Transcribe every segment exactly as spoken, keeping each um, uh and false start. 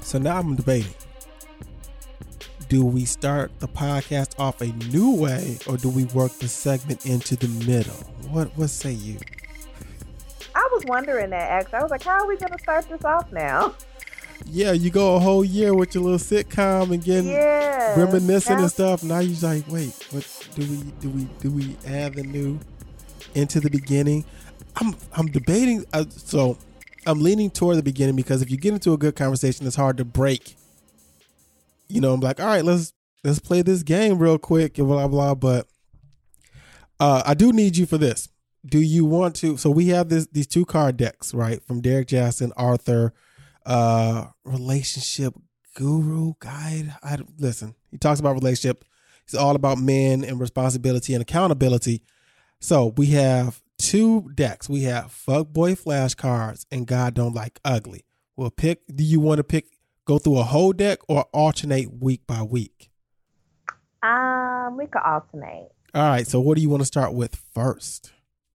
So now I'm debating. Do we start the podcast off a new way, or do we work the segment into the middle? What what say you? I was wondering that, actually. I was like, how are we going to start this off now? Yeah, you go a whole year with your little sitcom and getting yeah, reminiscing now, and stuff. Now you're like, wait, what do we do? We do we add the new into the beginning? I'm I'm debating. Uh, so I'm leaning toward the beginning because if you get into a good conversation, it's hard to break. You know, I'm like, all right, let's let's play this game real quick and blah blah. But uh, I do need you for this. Do you want to? So we have this these two card decks, right? From Derek Jackson, Arthur. Uh, relationship guru guide. I listen. He talks about relationship. It's all about men and responsibility and accountability. So we have two decks. We have fuckboy flashcards and God Don't Like Ugly. We'll pick. Do you want to pick? Go through a whole deck or alternate week by week? Um, we could alternate. All right. So what do you want to start with first?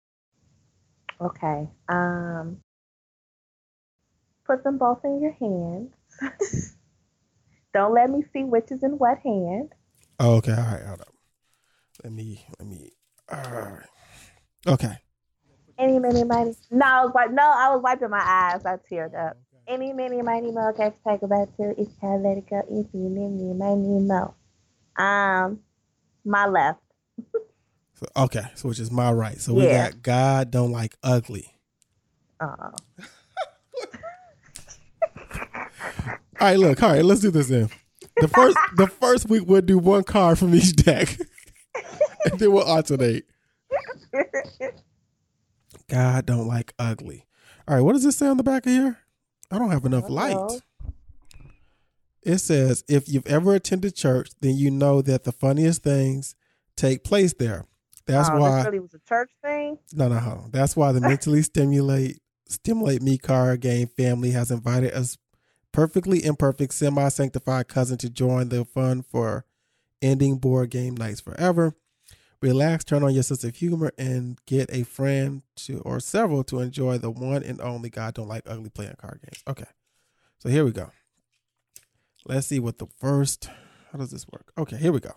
Okay. Um. Put them both in your hands. Don't let me see which is in what hand. Oh, okay. All right. Hold up. Let me, let me, all right. Okay. Any, many, mighty. No, I was like, no, I was wiping my eyes. I teared up. Any, many, mighty, mo. Okay, take about two. If you can let it go. If you many, mighty, mo. Um, my left. So, okay. So which is my right. So we yeah. got God Don't Like Ugly. Uh-oh. All right, look. All right, let's do this then. The first, the first week we'll do one card from each deck, and then we'll alternate. God Don't Like Ugly. All right, what does this say on the back of here? I don't have enough light. It says, if you've ever attended church, then you know that the funniest things take place there. That's oh, why. This really was a church thing? No, no, hold on. That's why the mentally stimulate stimulate me card game family has invited us perfectly imperfect, semi-sanctified cousin to join the fun for ending board game nights forever. Relax, turn on your sense of humor, and get a friend to or several to enjoy the one and only God Don't Like Ugly playing card games. Okay, so here we go. Let's see what the first. How does this work? Okay, here we go.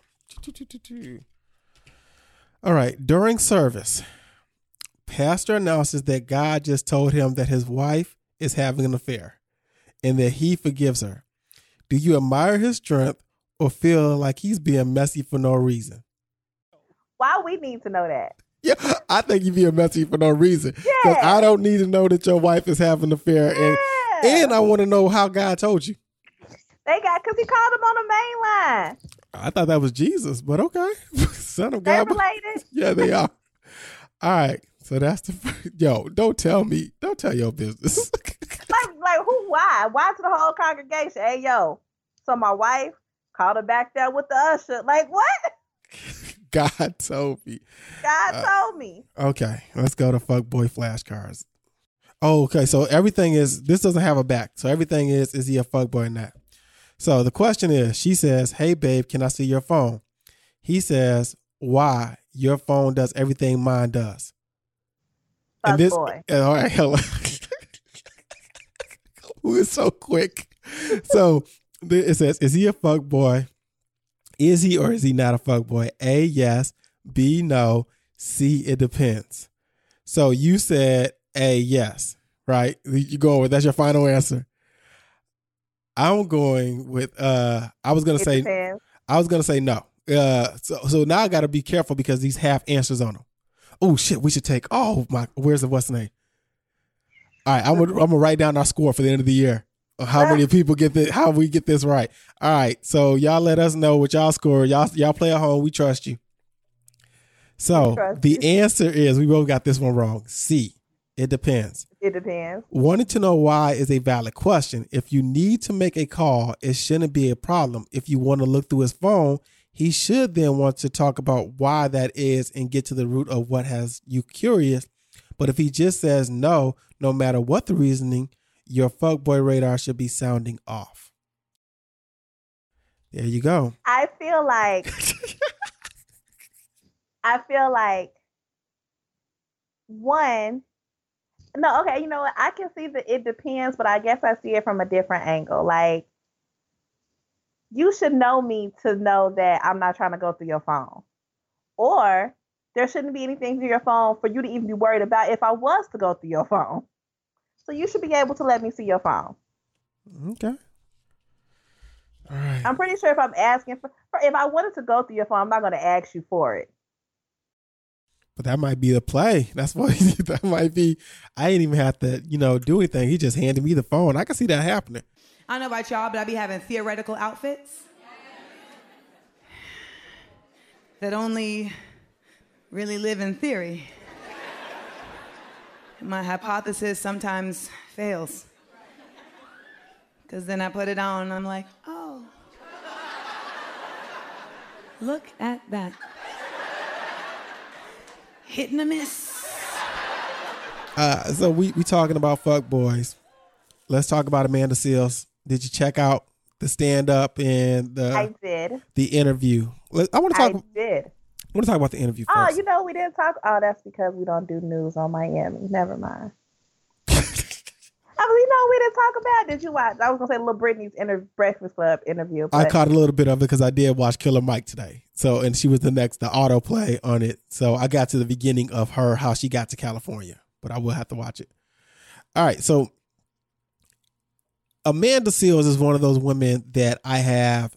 All right, during service, pastor announces that God just told him that his wife is having an affair and that he forgives her. Do you admire his strength or feel like he's being messy for no reason? Why we need to know that? Yeah, I think you're being messy for no reason. Because yeah. I don't need to know that your wife is having an affair. Yeah. And, and I want to know how God told you. They got, because he called him on the main line. I thought that was Jesus, but okay. Son of they God. They related? Yeah, they are. All right. So that's the first. Yo, don't tell me. Don't tell your business. like, like who? Why? Why to the whole congregation? Hey, yo. So my wife called her back there with the usher. Like, what? God told me. God uh, told me. Okay. Let's go to fuckboy flashcards. Oh, okay. So everything is, this doesn't have a back. So everything is, is he a fuckboy or not? So the question is, she says, hey, babe, can I see your phone? He says, why? Your phone does everything mine does. Fuck and this, boy. And, all right, hello. Who is so quick? So it says, is he a fuck boy? Is he or is he not a fuck boy? A, yes. B, no. C, it depends. So you said A, yes, right? You go with that's your final answer. I'm going with. Uh, I was gonna it say. Depends. I was gonna say no. Uh, so so now I got to be careful because these have answers on them. Oh shit, we should take. Oh my, where's the what's the name? All right, I'm gonna I'm gonna write down our score for the end of the year. How many people get this? How we get this right? All right, so y'all let us know what y'all score. Y'all y'all play at home. We trust you. So trust the you. answer is we both got this one wrong. C. It depends. It depends. Wanting to know why is a valid question. If you need to make a call, it shouldn't be a problem. If you want to look through his phone, he should then want to talk about why that is and get to the root of what has you curious. But if he just says no, no matter what the reasoning, your fuckboy radar should be sounding off. There you go. I feel like I feel like one No, okay, you know what? I can see that it depends, but I guess I see it from a different angle. Like, you should know me to know that I'm not trying to go through your phone. Or there shouldn't be anything through your phone for you to even be worried about if I was to go through your phone. So you should be able to let me see your phone. Okay. All right. I'm pretty sure if I'm asking for, for if I wanted to go through your phone, I'm not going to ask you for it. But that might be the play. That's why that might be. I didn't even have to, you know, do anything. He just handed me the phone. I can see that happening. I don't know about y'all, but I be having theoretical outfits that only really live in theory. My hypothesis sometimes fails. Because then I put it on and I'm like, oh, look at that. Hit and a miss. Uh, so we we talking about fuck boys. Let's talk about Amanda Seales. Did you check out the stand up and the I did the interview? I want to talk. I did. I want to talk about the interview Oh, first. you know we didn't talk. Oh, that's because we don't do news on Miami. Never mind. I mean, you know we didn't talk about. Did you watch? I was gonna say Lil Britney's inter- Breakfast Club interview. I caught a little bit of it because I did watch Killer Mike today. So, and she was the next, the autoplay on it. So I got to the beginning of her, how she got to California, but I will have to watch it. All right. So Amanda Seales is one of those women that I have.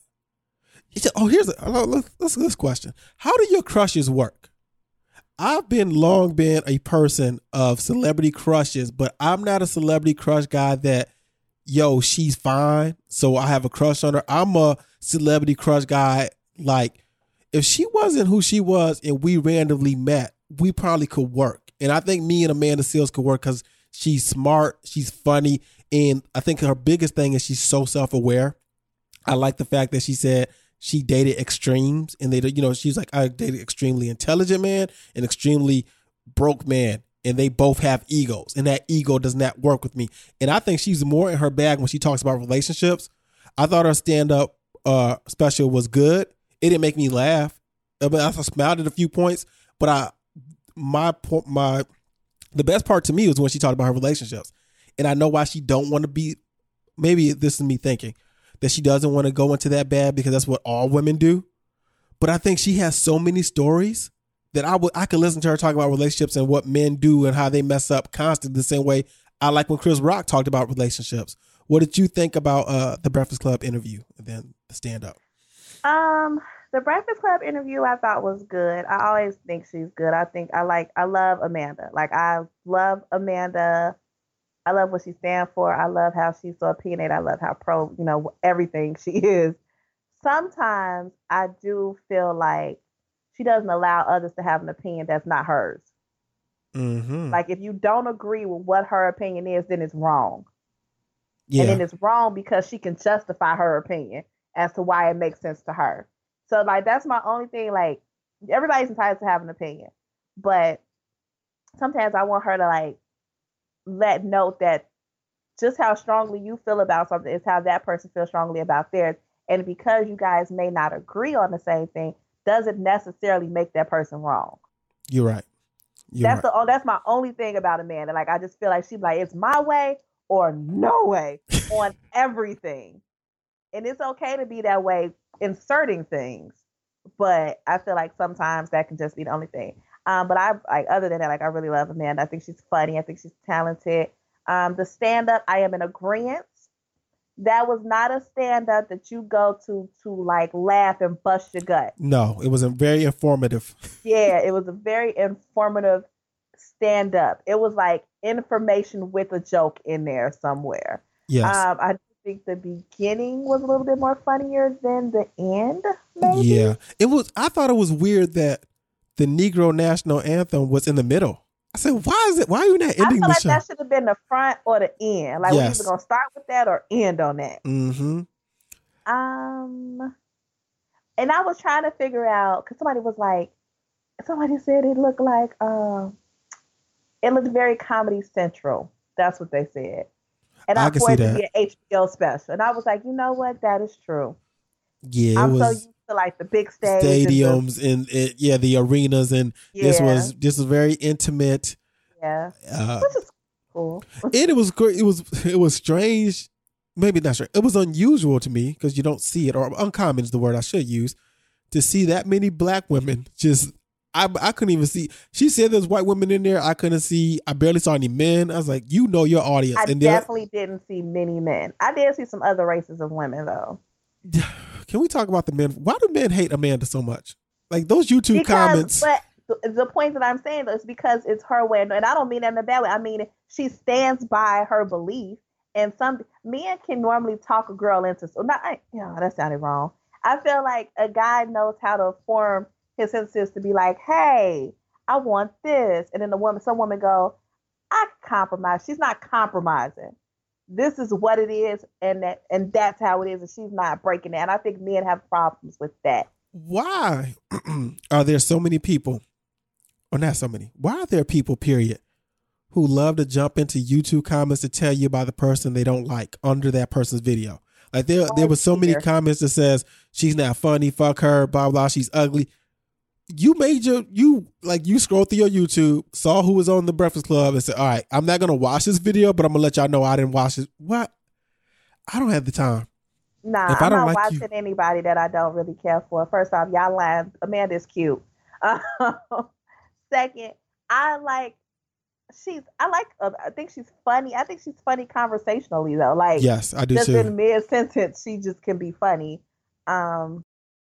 Oh, here's a, let's, let's this question. How do your crushes work? I've been long been a person of celebrity crushes, but I'm not a celebrity crush guy that, yo, she's fine, so I have a crush on her. I'm a celebrity crush guy. Like, if she wasn't who she was and we randomly met, we probably could work. And I think me and Amanda Seales could work because she's smart, she's funny, and I think her biggest thing is she's so self-aware. I like the fact that she said she dated extremes, and they, you know, she's like, I dated extremely intelligent man and extremely broke man, and they both have egos, and that ego does not work with me. And I think she's more in her bag when she talks about relationships. I thought her stand-up uh, special was good. It didn't make me laugh. I mean, I smiled at a few points, but I, my my, the best part to me was when she talked about her relationships, and I know why she don't want to be. Maybe this is me thinking that she doesn't want to go into that bad because that's what all women do. But I think she has so many stories that I would I could listen to her talk about relationships and what men do and how they mess up constantly the same way I like when Chris Rock talked about relationships. What did you think about uh, the Breakfast Club interview and then the stand up? Um, the Breakfast Club interview I thought was good. I always think she's good. I think I like I love Amanda. Like I love Amanda. I love what she stands for. I love how she's so opinionated. I love how pro, you know, everything she is. Sometimes I do feel like she doesn't allow others to have an opinion that's not hers. Mm-hmm. Like if you don't agree with what her opinion is, then it's wrong. Yeah. And then it's wrong because she can justify her opinion as to why it makes sense to her. So like that's my only thing. Like everybody's entitled to have an opinion, but sometimes I want her to like let note that just how strongly you feel about something is how that person feels strongly about theirs. And because you guys may not agree on the same thing, doesn't necessarily make that person wrong. You're right. You're that's right. the oh, that's my only thing about Amanda. Like I just feel like she's like it's my way or no way on everything, and it's okay to be that way in certain things. But I feel like sometimes that can just be the only thing. Um, but I like other than that, like I really love Amanda. I think she's funny. I think she's talented. Um, the stand up, I am in agreement. That was not a stand up that you go to to like laugh and bust your gut. No, it was a very informative. Yeah, it was a very informative stand up. It was like information with a joke in there somewhere. Yes. Um, I think the beginning was a little bit more funnier than the end. Maybe. Yeah, it was. I thought it was weird that the Negro National Anthem was in the middle. I said, why is it? Why are you not ending I feel the like show? that should have been the front or the end. Like Yes. we're either gonna start with that or end on that. Mm-hmm. Um, and I was trying to figure out because somebody was like, somebody said it looked like, um, it looked very Comedy Central. That's what they said, and I I can thought see it to that. be an H B O special. And I was like, you know what? That is true. Yeah, it I'm so was used to like the big stage, and the- stadiums and, it, yeah, the arenas, and this Yeah. was this was very intimate. yeah, Uh, which is cool. and it was great. It was it was strange maybe not sure. It was unusual to me because you don't see it, or uncommon is the word I should use, to see that many black women just. I, I couldn't even see. She said there's white women in there. I couldn't see. I barely saw any men. I was like, you know your audience. I and definitely didn't see many men. I did see some other races of women, though. Can we talk about the men? Why do men hate Amanda so much? Like those YouTube because, comments. But the, the point that I'm saying is because it's her way. And I don't mean that in a bad way. I mean, she stands by her belief. And some men can normally talk a girl into, so not, I, you know, that sounded wrong. I feel like a guy knows how to form his senses to be like, hey, I want this. And then the woman, some women go, I compromise. She's not compromising. This is what it is. And that, and that's how it is. And she's not breaking it. And I think men have problems with that. Why are there so many people, or not so many, why are there people, period, who love to jump into YouTube comments to tell you about the person they don't like under that person's video? Like there, oh, there was so dear. many comments that says, she's not funny, fuck her, blah, blah, she's ugly. You made your, you, like you scrolled through your YouTube, saw who was on the Breakfast Club and said, all right, I'm not going to watch this video, but I'm going to let y'all know I didn't watch it. What? I don't have the time. Nah, if I'm not like watching you, anybody that I don't really care for. First off, y'all lying. Amanda's cute. Uh, second, I like, she's, I like, uh, I think she's funny. I think she's funny conversationally though. Like, yes, I do just too. in mid-sentence, she just can be funny. Um,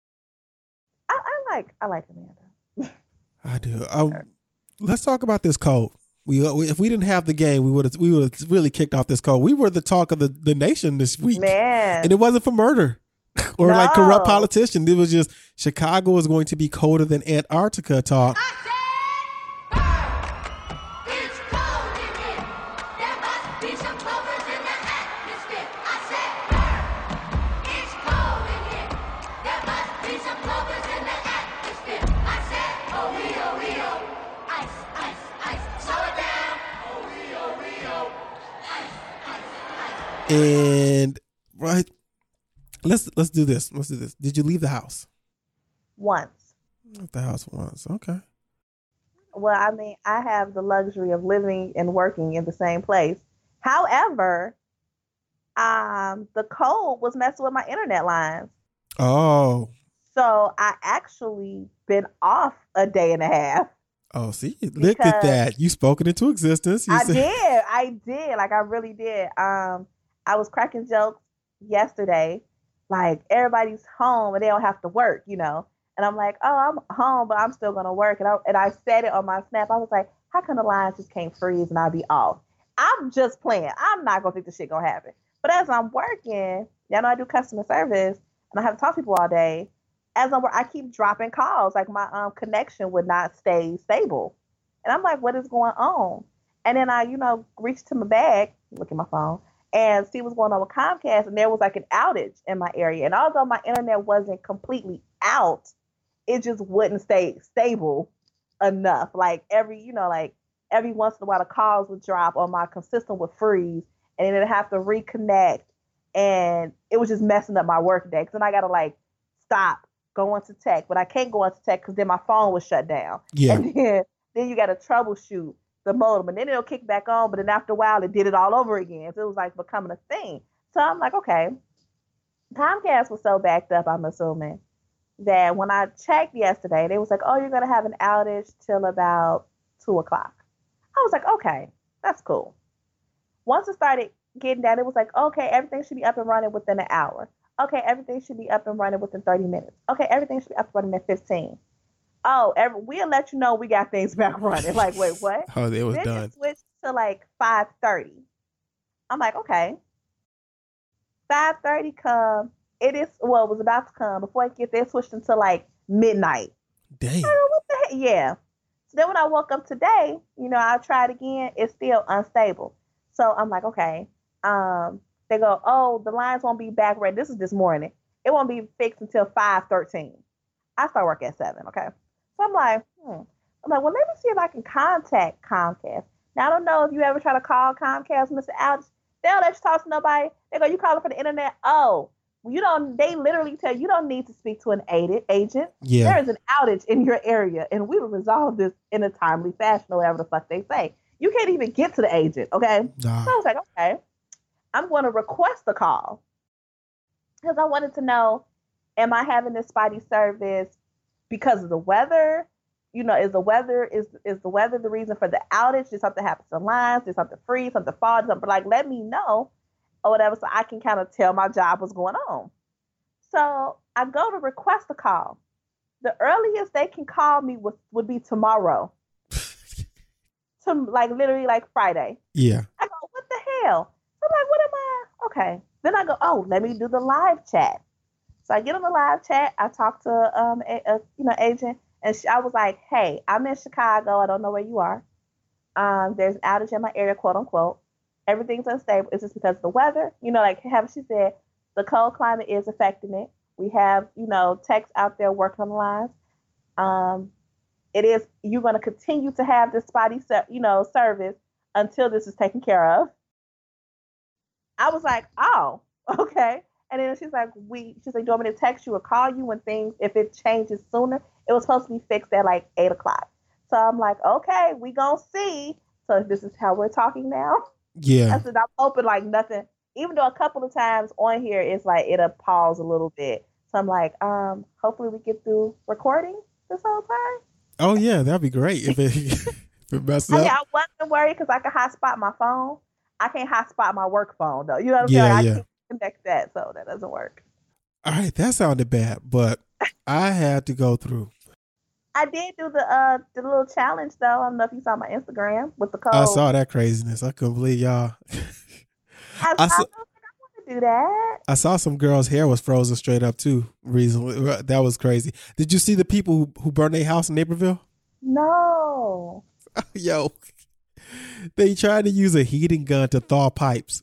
I, I like, I like Amanda. I do. Um, let's talk about this code. We, we if we didn't have the game, we would have we would have really kicked off this code. We were the talk of the, the nation this week, man, and it wasn't for murder or no. like corrupt politicians. It was just Chicago is going to be colder than Antarctica talk. I said, it's cold in here. There must be some bubbles in the atmosphere. I said, it's cold in here. There must be some bubbles in the atmosphere. I said, oh we oh we oh, ice ice ice, slow it down. Oh we oh we oh, ice ice ice. And right. Let's let's do this. Let's do this. Did you leave the house? Once. Left the house once. Okay. Well, I mean, I have the luxury of living and working in the same place. However, um, the cold was messing with my internet lines. Oh. So I actually been off a day and a half. Oh, see, look at that. You spoke it into existence. You I said- did. I did. Like I really did. Um, I was cracking jokes yesterday. Like everybody's home and they don't have to work, you know. And I'm like, oh, I'm home, but I'm still gonna work. And I and I said it on my snap. I was like, how come the lines just can't freeze and I'll be off? I'm just playing. I'm not gonna think the shit gonna happen. But as I'm working, y'all know I do customer service and I have to talk to people all day. As I'm I keep dropping calls. Like my um connection would not stay stable. And I'm like, what is going on? And then I, you know, reach to my bag, look at my phone, and see what's going on with Comcast. And there was like an outage in my area. And although my internet wasn't completely out, it just wouldn't stay stable enough. Like every, you know, like every once in a while the calls would drop or my consistent would freeze and then it'd have to reconnect. And it was just messing up my work day. Cause then I got to like stop going to tech, but I can't go into tech because then my phone was shut down. Yeah. And then, then you got to troubleshoot the modem, and then it'll kick back on. But then after a while, it did it all over again. So it was like becoming a thing. So I'm like, okay. Comcast was so backed up, I'm assuming, that when I checked yesterday, they was like, oh, you're going to have an outage till about two o'clock. I was like, okay, that's cool. Once it started getting down, it was like, okay, everything should be up and running within an hour. Okay, everything should be up and running within thirty minutes. Okay, everything should be up and running in fifteen. Oh, every, we'll let you know we got things back running. Like, wait, what? Oh, it was then done. It switched to like five thirty. I'm like, okay. five thirty come. It is, well, it was about to come. Before it gets there, it switched into like midnight. Dang. Oh, what the heck? Yeah. So then when I woke up today, you know, I tried again. It's still unstable. So I'm like, okay. Um, they go, oh, the lines won't be back ready. This is this morning. It won't be fixed until five thirteen. I start work at seven, okay? So I'm like, hmm. I'm like, well, let me see if I can contact Comcast. Now, I don't know if you ever try to call Comcast, Mister Ouch. They don't let you talk to nobody. They go, you calling for the internet? Oh, you don't, they literally tell you, you don't need to speak to an aided agent. Yeah. There is an outage in your area, and we will resolve this in a timely fashion, or whatever the fuck they say. You can't even get to the agent, okay? Nah. So I was like, okay. I'm going to request a call because I wanted to know, am I having this spotty service because of the weather? You know, is the weather is is the weather the reason for the outage? Did something happen to the lines? Did something freeze? Something fall? Something like let me know or whatever, so I can kind of tell my job what's going on. So I go to request a call. The earliest they can call me would, would be tomorrow. To like literally like Friday. Yeah. I go, what the hell? So I'm like, what am I? Okay. Then I go, oh, let me do the live chat. So I get on the live chat. I talk to um a, a you know agent, and she, I was like, hey, I'm in Chicago. I don't know where you are. Um, there's an outage in my area, quote unquote. Everything's unstable. It's just because of the weather. You know, like have she said, the cold climate is affecting it. We have, you know, techs out there working on the lines. Um, it is, you're going to continue to have this spotty, you know, service until this is taken care of. I was like, oh, okay. And then she's like, we, she's like, do you want me to text you or call you when things, if it changes sooner? It was supposed to be fixed at like eight o'clock. So I'm like, okay, we gonna see. So this is how we're talking now. Yeah. I said, I'm hoping like nothing, even though a couple of times on here it's like it'll pause a little bit. So I'm like, um, hopefully we get through recording this whole time. Oh yeah, that'd be great if it, if it messes I mean, up. I wasn't worried because I could hotspot my phone. I can't hotspot my work phone though. You know what I'm Yeah, saying? Like, yeah. I can't connect that, so that doesn't work. All right, that sounded bad, but I had to go through. I did do the uh the little challenge though. I don't know if you saw my Instagram with the code. I saw that craziness. I couldn't believe y'all. I, I I, saw- I want to do that. I saw some girl's hair was frozen straight up too. Recently, that was crazy. Did you see the people who, who burned their house in Naperville? No. Yo, they tried to use a heating gun to thaw pipes,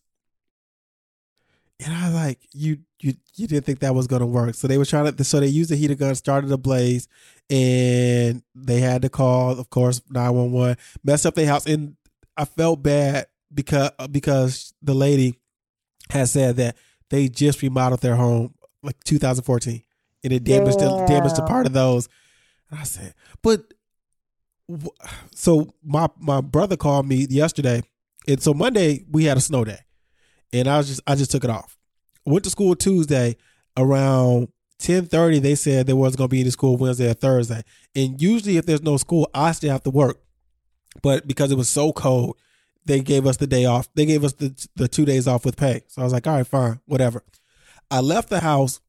and I was like, you you you didn't think that was gonna work. So they were trying to. So they used a heating gun, started a blaze, and they had to call, of course, nine one one. Messed up their house, and I felt bad because because the lady had said that they just remodeled their home like two thousand fourteen, and it damaged Yeah. the, damaged a part of those. And I said, but w- so my my brother called me yesterday, and so Monday we had a snow day, and I was just I just took it off. Went to school Tuesday around ten thirty. They said there wasn't going to be any school Wednesday or Thursday, and usually if there's no school, I still have to work. But because it was so cold, they gave us the day off. They gave us the the two days off with pay. So I was like, all right, fine, whatever. I left the house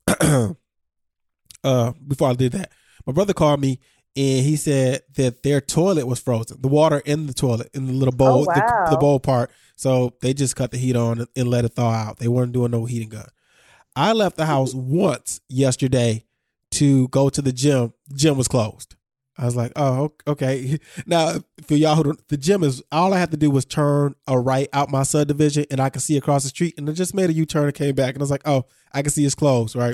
uh, before I did that. My brother called me and he said that their toilet was frozen. The water in the toilet, in the little bowl, Oh, wow. the, the bowl part. So they just cut the heat on and let it thaw out. They weren't doing no heating gun. I left the house once yesterday to go to the gym. Gym was closed. I was like, oh, okay. Now, for y'all who don't, the gym is, all I had to do was turn a right out my subdivision and I could see across the street, and I just made a U-turn and came back. And I was like, oh, I can see it's closed, right?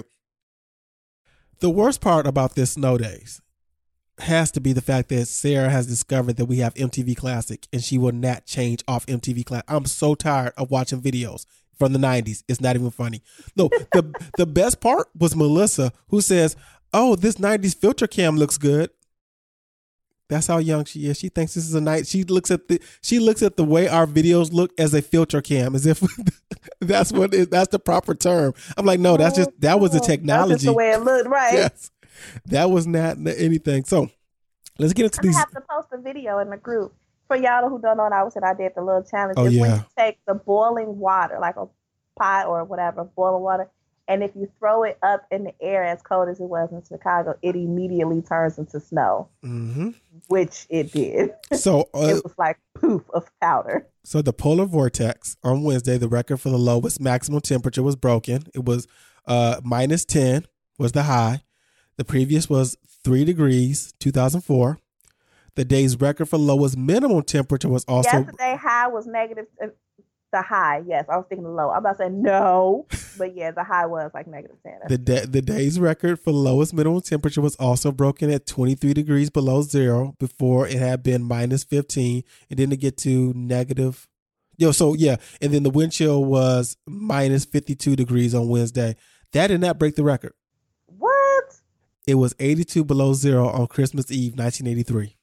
The worst part about this snow days has to be the fact that Sarah has discovered that we have M T V Classic and she will not change off M T V Classic. I'm so tired of watching videos from the nineties. It's not even funny. No, the the best part was Melissa, who says, oh, this nineties filter cam looks good. That's how young she is. She thinks this is a night. She looks at the she looks at the way our videos look as a filter cam, as if that's what it, that's the proper term. I'm like, no, that's just that was the technology. That's just the way it looked, right? Yes, that was not anything. So let's get into I'm these. gonna have to post a video in the group for y'all who don't know. I was said I did the little challenge. Oh, It's when yeah. you take the boiling water, like a pot or whatever, boiling water, and if you throw it up in the air as cold as it was in Chicago, it immediately turns into snow, hmm which it did. So uh, It was like poof of powder. So the polar vortex on Wednesday, the record for the lowest maximum temperature was broken. It was uh, minus ten was the high. The previous was three degrees, two thousand four. The day's record for lowest minimum temperature was also Yesterday high was negative. uh, The high, yes, I was thinking the low. I'm about to say no, but yeah, the high was like negative ten. the da- the day's record for lowest minimum temperature was also broken at twenty-three degrees below zero. Before it had been minus fifteen, and then to get to negative. Yo, so yeah, and then the wind chill was minus fifty-two degrees on Wednesday. That did not break the record. What? It was eighty-two below zero on Christmas Eve, nineteen eighty-three.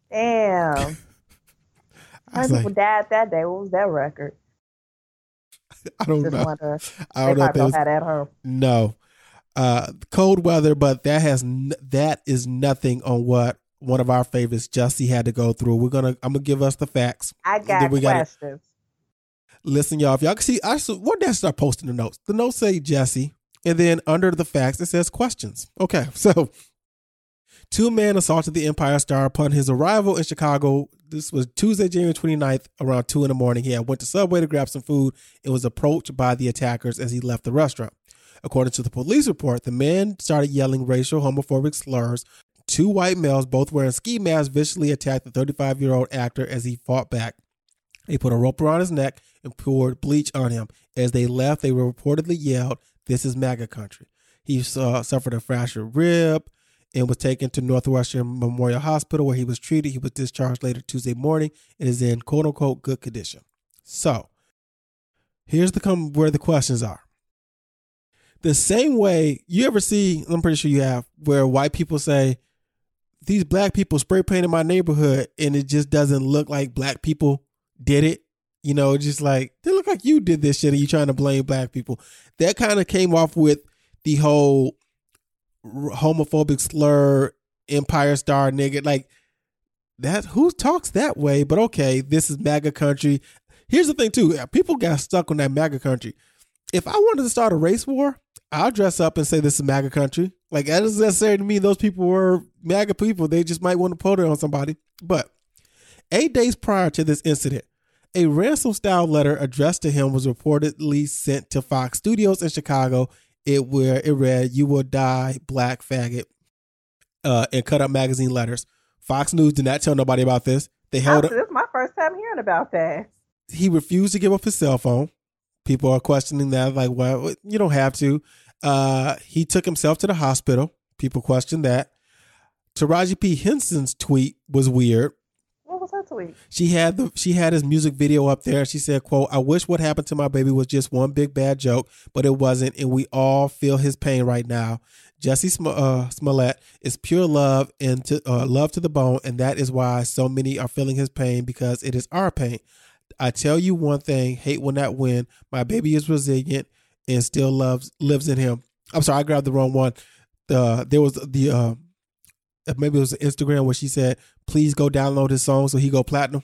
Damn. I How was many people like, died that day? What was that record? I don't Just know. wonder. I They don't know if probably they don't was, have that at home. no. Uh, cold weather, but that has n- that is nothing on what one of our favorites, Jussie, had to go through. We're gonna I'm gonna give us the facts. I And then got we gotta- questions. Listen, y'all, if y'all can see, I should, what did I start posting the notes? The notes say Jesse, and then under the facts, it says questions. Okay, so two men assaulted the Empire Star upon his arrival in Chicago. This was Tuesday, January twenty-ninth, around two in the morning. He had went to Subway to grab some food and was approached by the attackers as he left the restaurant. According to the police report, the men started yelling racial homophobic slurs. Two white males, both wearing ski masks, viciously attacked the thirty-five-year-old actor as he fought back. They put a rope around his neck and poured bleach on him. As they left, they reportedly yelled, "This is MAGA country." He uh, suffered a fractured rib and was taken to Northwestern Memorial Hospital where he was treated. He was discharged later Tuesday morning and is in quote-unquote good condition. So, here's the come where the questions are. The same way you ever see, I'm pretty sure you have, where white people say, these black people spray painted my neighborhood and it just doesn't look like black people did it. You know, just like, they look like you did this shit and you trying to blame black people. That kind of came off with the whole homophobic slur, Empire Star nigga. Like, that, who talks that way? But okay, this is MAGA country. Here's the thing too. People got stuck on that MAGA country. If I wanted to start a race war, I'll dress up and say this is MAGA country. Like, that doesn't necessarily mean those people were MAGA people. They just might want to put it on somebody. But eight days prior to this incident, a ransom-style letter addressed to him was reportedly sent to Fox Studios in Chicago. It where it read, "You will die, black faggot," uh, and cut up magazine letters. Fox News did not tell nobody about this. They held This is my first time hearing about that. He refused to give up his cell phone. People are questioning that, like, well, you don't have to. Uh, he took himself to the hospital. People question that. Taraji P. Henson's tweet was weird. What was her tweet? She had the she had his music video up there. She said, quote, "I wish what happened to my baby was just one big bad joke, but it wasn't, and we all feel his pain right now. Jussie Sm- uh, Smollett is pure love and to, uh, love to the bone, and that is why so many are feeling his pain, because it is our pain. I tell you one thing, hate will not win. My baby is resilient and still loves lives in him." I'm sorry, I grabbed the wrong one. Uh, there was the uh, maybe it was Instagram where she said, "Please go download his song so he go platinum."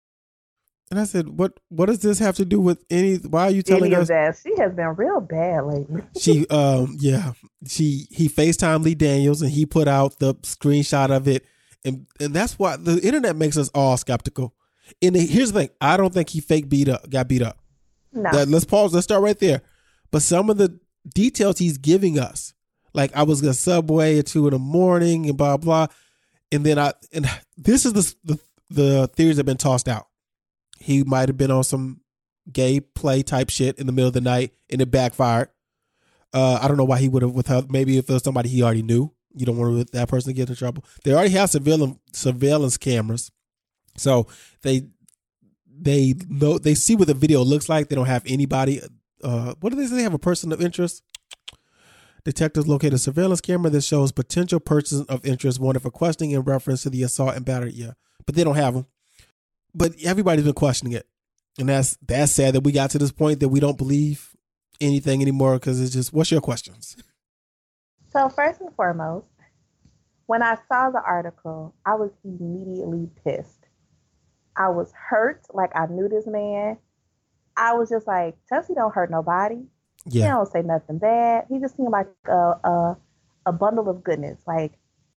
And I said, "What? What does this have to do with any? Why are you telling Any of us?" that. She has been real bad lately. She, um, yeah, she he FaceTimed Lee Daniels and he put out the screenshot of it, and and that's why the internet makes us all skeptical. And here's the thing: I don't think he fake beat up, got beat up. No. That, let's pause. Let's start right there. But some of the details he's giving us, like I was gonna Subway at two in the morning and blah blah, and then I and this is the the, the theories have been tossed out. He might have been on some gay play type shit in the middle of the night and it backfired. Uh, I don't know why he would have withheld. Maybe if it was somebody he already knew, you don't want that person to get in trouble. They already have surveillance surveillance cameras, so they they know they see what the video looks like. They don't have anybody. Uh, what do they say? They have a person of interest. Detectives located a surveillance camera that shows potential persons of interest wanted for questioning in reference to the assault and battery. Yeah, but they don't have them. But everybody's been questioning it, and that's that's sad that we got to this point that we don't believe anything anymore, because it's just, what's your questions? So first and foremost, when I saw the article, I was immediately pissed. I was hurt, like I knew this man. I was just like, Jussie don't hurt nobody. He Yeah, don't say nothing bad. He just seemed like a, a a bundle of goodness. Like,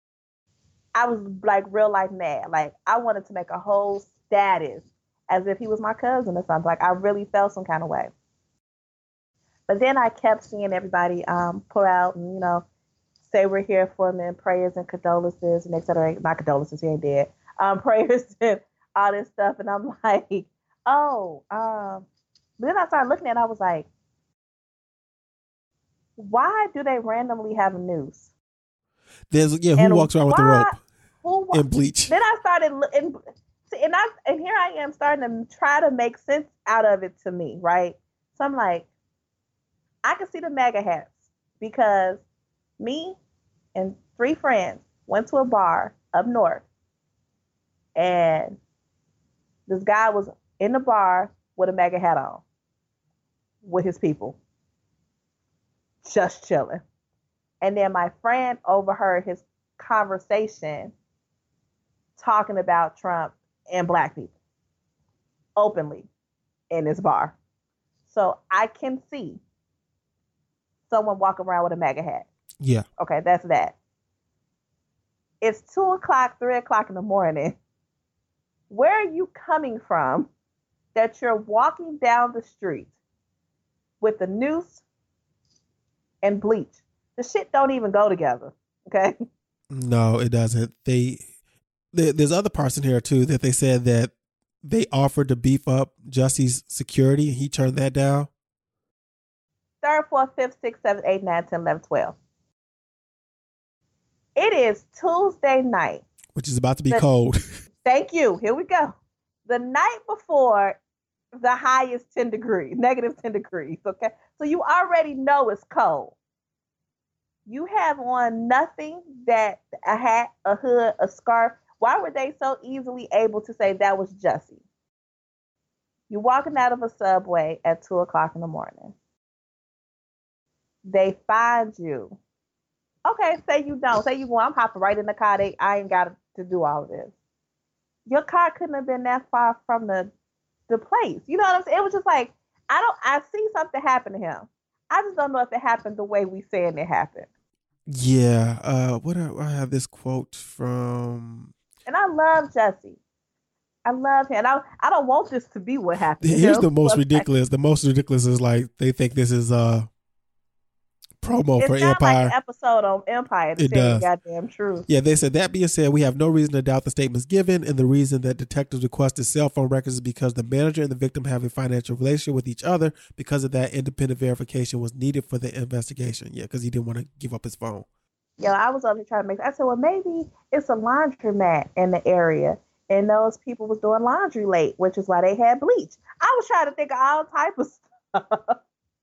I was like real life mad. Like, I wanted to make a whole status as if he was my cousin or something. Like, I really felt some kind of way. But then I kept seeing everybody um pour out and, you know, say we're here for him and prayers and condolences and et cetera. Not condolences, he ain't dead. Um, prayers and all this stuff. And I'm like, oh, um, but then I started looking at it, I was like, why do they randomly have a noose? there's yeah. Who And walks around with the why- rope Who wa- and bleach? Then I started lo- and see, and I and here I am starting to try to make sense out of it to me, right? So I'm like, I can see the MAGA hats, because me and three friends went to a bar up north, and this guy was in the bar with a MAGA hat on. with his people, just chilling. And then my friend overheard his conversation talking about Trump and black people openly in this bar. So I can see someone walking around with a MAGA hat. Yeah. Okay, that's that. It's two o'clock, three o'clock in the morning. Where are you coming from that you're walking down the street with a noose and bleach? The shit don't even go together. Okay. No, it doesn't. They there, there's other parts in here too that they said that they offered to beef up Jussie's security and he turned that down. Third, fourth, fifth, sixth, seventh, eighth, ninth, ten, eleven, twelve. It is Tuesday night. Which is about to be The- cold. Thank you. Here we go. The night before the highest ten degrees, negative ten degrees. Okay. So you already know it's cold. You have on nothing that a hat, a hood, a scarf. Why were they so easily able to say that was Jussie? You're walking out of a subway at two o'clock in the morning. They find you. Okay, say you don't. Say you go, I'm hopping right in the car. They, I ain't got to do all of this. Your car couldn't have been that far from the the place. You know what I'm saying? It was just like, I don't, I see something happen to him. I just don't know if it happened the way we saying it happened. Yeah. Uh, what I, I have this quote from. And I love Jussie. I love him. I, I don't want this to be what happened. to Here's him, the most but ridiculous. The most ridiculous is like they think this is uh promo It for sounds Empire. like an episode on Empire to It tell you does. the goddamn truth. Yeah, they said, that being said, we have no reason to doubt the statements given, and the reason that detectives requested cell phone records is because the manager and the victim have a financial relationship with each other. Because of that, independent verification was needed for the investigation. Yeah, because he didn't want to give up his phone. Yo, I was over here trying to make. I said, well, maybe it's a laundromat in the area, and those people was doing laundry late, which is why they had bleach. I was trying to think of all type of stuff.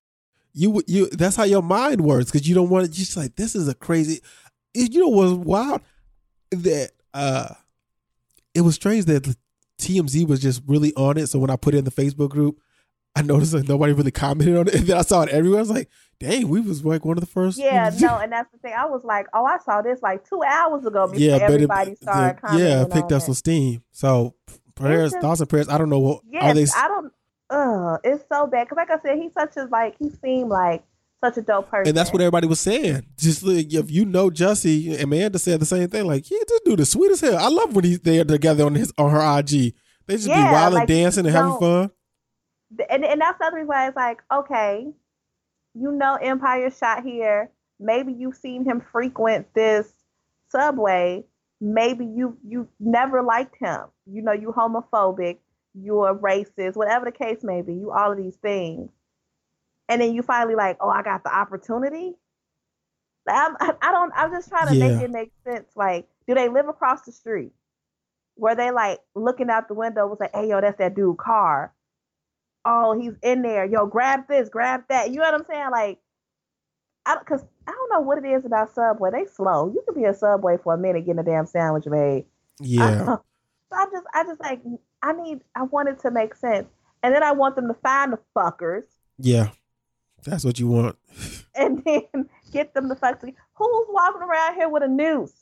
You you that's how your mind works, because you don't want to just like, this is a crazy. You know what's wild? That uh, it was strange that T M Z was just really on it. So when I put it in the Facebook group, I noticed that nobody really commented on it, and then I saw it everywhere. I was like, dang, we was like one of the first. Yeah, no, and that's the thing. I was like, oh, I saw this like two hours ago before Yeah, but everybody it, started the, commenting. yeah, it picked on up it. some steam. So prayers, just- thoughts and prayers. I don't know what Yes, are they. I don't. Ugh, it's so bad because, like I said, he's such a like he seemed like such a dope person, And that's what everybody was saying. Just like, if you know Jussie, Amanda said the same thing. Like, yeah, this dude is sweet as hell. I love when he's they're together on his on her I G. They just Yeah, be wild like, and dancing and having don't- fun. and and that's the other reason why it's like, okay, you know, Empire shot here. Maybe you've seen him frequent this subway. Maybe you you never liked him. You know, you homophobic, you're racist, whatever the case may be. You all of these things, and then you finally like, oh, I got the opportunity. Like, I'm, I, I don't. I'm just trying to Yeah. make it make sense. Like, do they live across the street? Were they like looking out the window? Was like, hey, yo, that's that dude car. Oh, he's in there. Yo, grab this, grab that. You know what I'm saying? Like, I don't, cause I don't know what it is about Subway. They slow. You could be a Subway for a minute getting a damn sandwich made. Yeah, So I just, I just like, I need, I want it to make sense, and then I want them to find the fuckers, yeah, that's what you want. and then get them the fuck. Who's walking around here with a noose?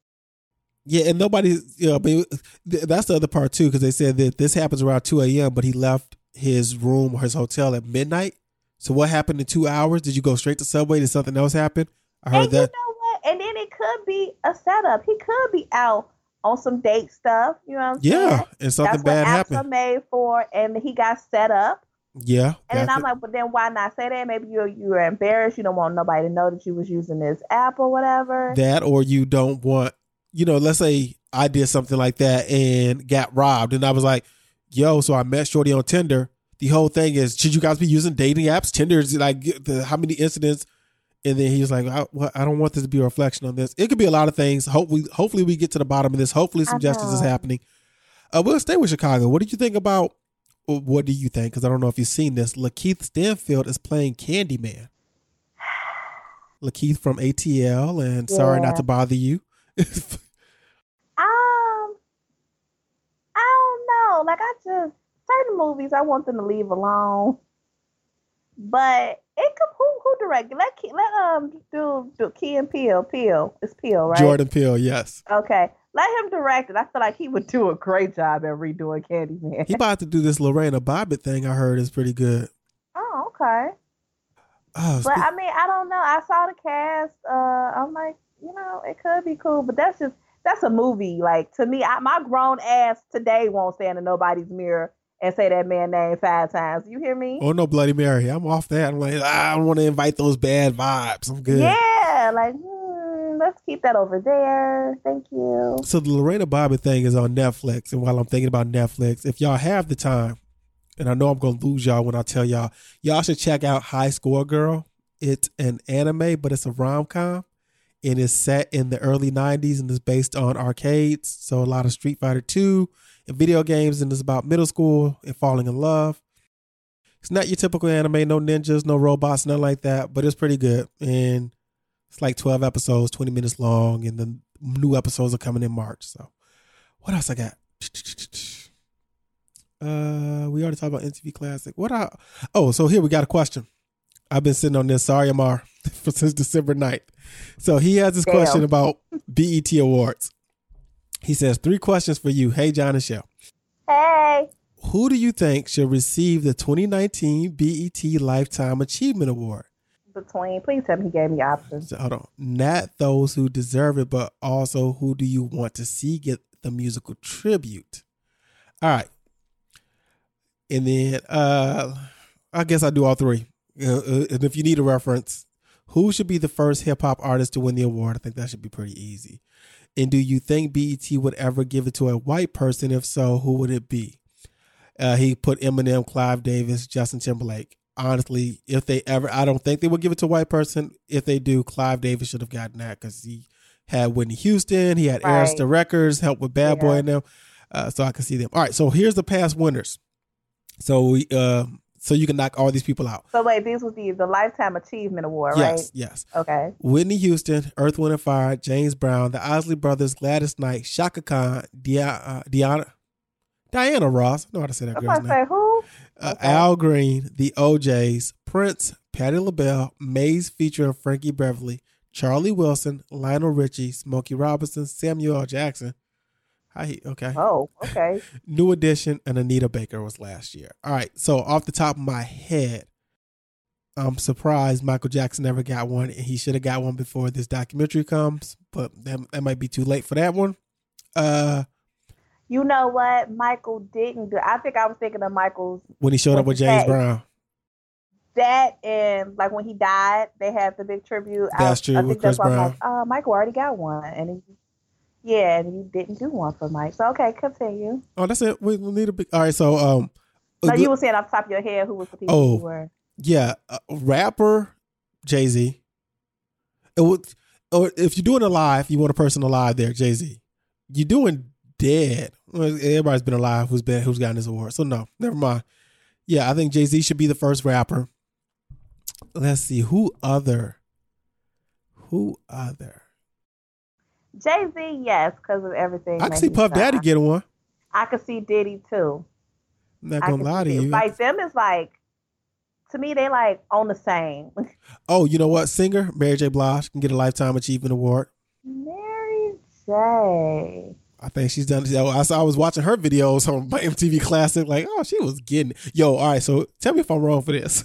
Yeah, and nobody. You know, but th- that's the other part too, because they said that this happens around two a.m. But he left his room or his hotel at midnight. So what happened in two hours? Did you go straight to Subway? Did something else happen? I heard And that. you know what? And then it could be a setup. He could be out on some date stuff. You know what I'm Yeah, saying? and something That's bad what apps happened. are made for, and he got set up. Yeah, And then that I'm could- like, but then why not say that? Maybe you're you're embarrassed. You don't want nobody to know that you was using this app or whatever. that, or you don't want, you know, let's say I did something like that and got robbed, and I was like, yo, so I met Shorty on Tinder. The whole thing is, should you guys be using dating apps? Tinder is like, the, how many incidents? And then he was like, I, well, I don't want this to be a reflection on this. It could be a lot of things. Hopefully, hopefully we get to the bottom of this. Hopefully some I justice is know. happening. Uh, we'll stay with Chicago. What did you think about, or what do you think? Because I don't know if you've seen this. Lakeith Stanfield is playing Candyman. Lakeith from A T L and Sorry Yeah. Not to Bother You. Um, I don't know. Like I just certain movies I want them to leave alone. But it could who who directed? Let Key, let um do do Key and Peele. Peele. It's Peele, right? Jordan Peele, yes. Okay. Let him direct it. I feel like he would do a great job at redoing Candyman. He about to do this Lorena Bobbitt thing I heard is pretty good. Oh, okay. Oh, But spe- I mean, I don't know. I saw the cast. Uh, I'm like, you know, it could be cool, but that's just that's a movie. Like to me, I, my grown ass today won't stand in nobody's mirror and say that man name five times. You hear me? oh no, Bloody Mary. I'm off that. I'm like, ah, I don't want to invite those bad vibes. I'm good. Yeah, like hmm, let's keep that over there. Thank you. So the Lorena Bobbitt thing is on Netflix, and while I'm thinking about Netflix, if y'all have the time, and I know I'm gonna lose y'all when I tell y'all, y'all should check out High Score Girl. It's an anime, but it's a rom-com, and it's set in the early nineties, and it's based on arcades. So a lot of Street Fighter two and video games, and it's about middle school and falling in love. It's not your typical anime, no ninjas, no robots, nothing like that, but it's pretty good. And it's like twelve episodes, twenty minutes long, and the new episodes are coming in March. So what else I got? Uh, we already talked about M T V Classic. What I oh, so here we got a question. I've been sitting on this. Sorry, Amar, for since December ninth. So he has this Damn. question about B E T Awards. He says, three questions for you. Hey, John and Shell. Hey, Who do you think should receive the twenty nineteen B E T Lifetime Achievement Award? between. Please tell me he gave me options. So, hold on. Not those who deserve it, but also who do you want to see get the musical tribute? All right. And then uh, I guess I'll do all three. Uh, uh, and if you need a reference, who should be the first hip hop artist to win the award? I think that should be pretty easy. And do you think B E T would ever give it to a white person? If so, who would it be? Uh, he put Eminem, Clive Davis, Justin Timberlake. Honestly, if they ever, I don't think they would give it to a white person. If they do, Clive Davis should have gotten that because he had Whitney Houston, he had Right. Arista Records, helped with Bad Boy Yeah. and them. Uh, so I can see them. All right, so here's the past winners. So we, uh, so you can knock all these people out. So wait, these was the the Lifetime Achievement Award, Yes, right? yes. Okay. Whitney Houston, Earth, Wind and Fire, James Brown, the Isley Brothers, Gladys Knight, Shaka Khan, Dia, uh, Diana, Diana Ross. I know how to say that I'm girl's about to name. say who? Uh, Okay. Al Green, the O Js, Prince, Patti LaBelle, Maze featuring Frankie Beverly, Charlie Wilson, Lionel Richie, Smokey Robinson, Samuel L. Jackson. Hi, okay. Oh, okay. New Edition and Anita Baker was last year. All right. So off the top of my head, I'm surprised Michael Jackson never got one. He should have got one before this documentary comes, but that, that might be too late for that one. Uh, You know what? Michael didn't do. I think I was thinking of Michael's when he showed up with James That- Brown. that and like when he died, they had the big tribute. That's I, true, I with think that's Chris why I'm like, uh, Michael already got one, and he, yeah, and you didn't do one for Mike. So okay, continue. Oh, that's it. We we need a big. All right. So, um, No, a you good- were saying off the top of your head who was the people Oh. who were. yeah, uh, rapper Jay-Z. It would, or if you're doing it live, you want a person alive there, Jay-Z. You're doing dead. Well, everybody's been alive who's been who's gotten this award. So no, never mind. Yeah, I think Jay-Z should be the first rapper. Let's see who other, who other. Jay Z, yes, because of everything. I can that see he's Puff Daddy done. getting one. I could see Diddy too. I'm not I gonna could lie to see you. Diddy. Like them is like, to me, they like on the same. Oh, you know what? Singer Mary J. Blige can get a Lifetime Achievement Award. Mary J. I think she's done. Yo, I saw. I was watching her videos on my M T V Classic. Like, oh, she was getting it. Yo, all right. So tell me if I'm wrong for this.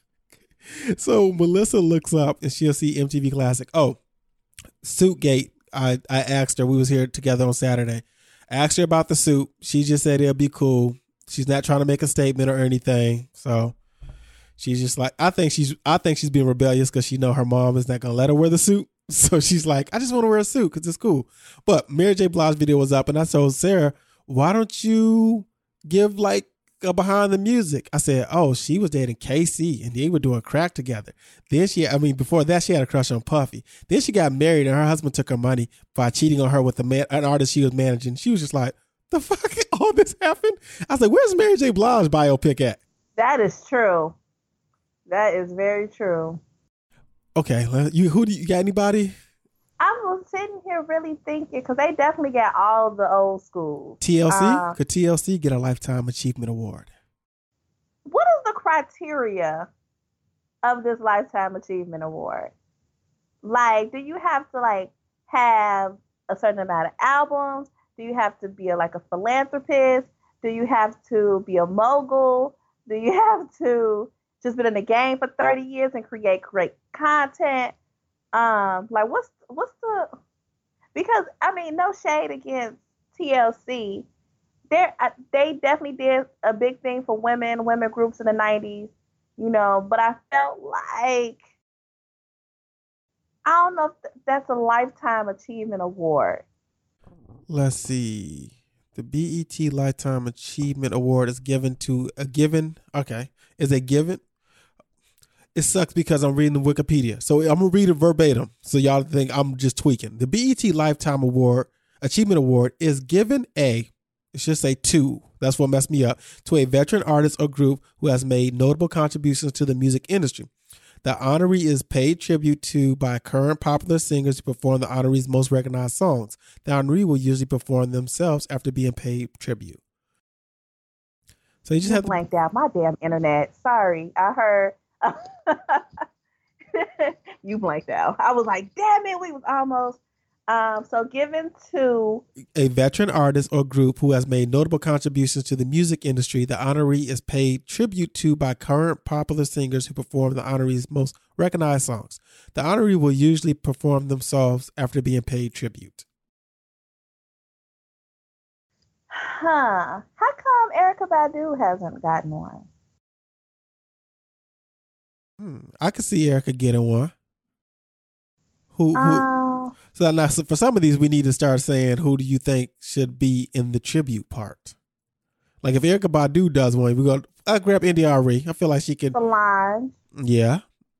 So Melissa looks up and she'll see M T V Classic. Oh, Suitgate. I I asked her. We was here together on Saturday. I asked her about the suit. She just said it'll be cool. She's not trying to make a statement or anything. So she's just like, I think she's. I think she's being rebellious because she know her mom is not gonna let her wear the suit. So she's like, I just want to wear a suit because it's cool. But Mary J. Blige's video was up, and I told Sarah, why don't you give like a behind the music? I said, oh, she was dating K C, and they were doing crack together. Then she, I mean, before that, she had a crush on Puffy. Then she got married, and her husband took her money by cheating on her with a man, an artist she was managing. She was just like, the fuck, all this happened? I was like, where's Mary J. Blige biopic at? That is true. That is very true. Okay, well, you who do you got anybody? I was sitting here really thinking because they definitely got all the old schools. T L C? Uh, Could T L C get a Lifetime Achievement Award? What is the criteria of this Lifetime Achievement Award? Like, do you have to like have a certain amount of albums? Do you have to be a, like a philanthropist? Do you have to be a mogul? Do you have to just been in the game for thirty years and create great content? Um, like what's what's the because I mean, no shade against T L C. They they definitely did a big thing for women, women groups in the nineties, you know, but I felt like I don't know if that's a Lifetime Achievement Award. Let's see. The B E T Lifetime Achievement Award is given to a given. Okay, is a given. It sucks because I'm reading the Wikipedia, so I'm gonna read it verbatim, so y'all think I'm just tweaking. The B E T Lifetime Award Achievement Award is given a. It should say two. That's what messed me up. To a veteran artist or group who has made notable contributions to the music industry. The honoree is paid tribute to by current popular singers who perform the honoree's most recognized songs. The honoree will usually perform themselves after being paid tribute. So you just you have to blanked out my damn internet. Sorry, I heard. You blanked out. I was like, damn it, we was almost. Um, so given to a veteran artist or group who has made notable contributions to the music industry, the honoree is paid tribute to by current popular singers who perform the honoree's most recognized songs. The honoree will usually perform themselves after being paid tribute. Huh. How come Erykah Badu hasn't gotten one? Hmm. I could see Erykah getting one. Who? who Um, so now, so for some of these, we need to start saying, who do you think should be in the tribute part? Like if Erykah Badu does one, we go. I grab India Arie. I feel like she can. Solange. Yeah.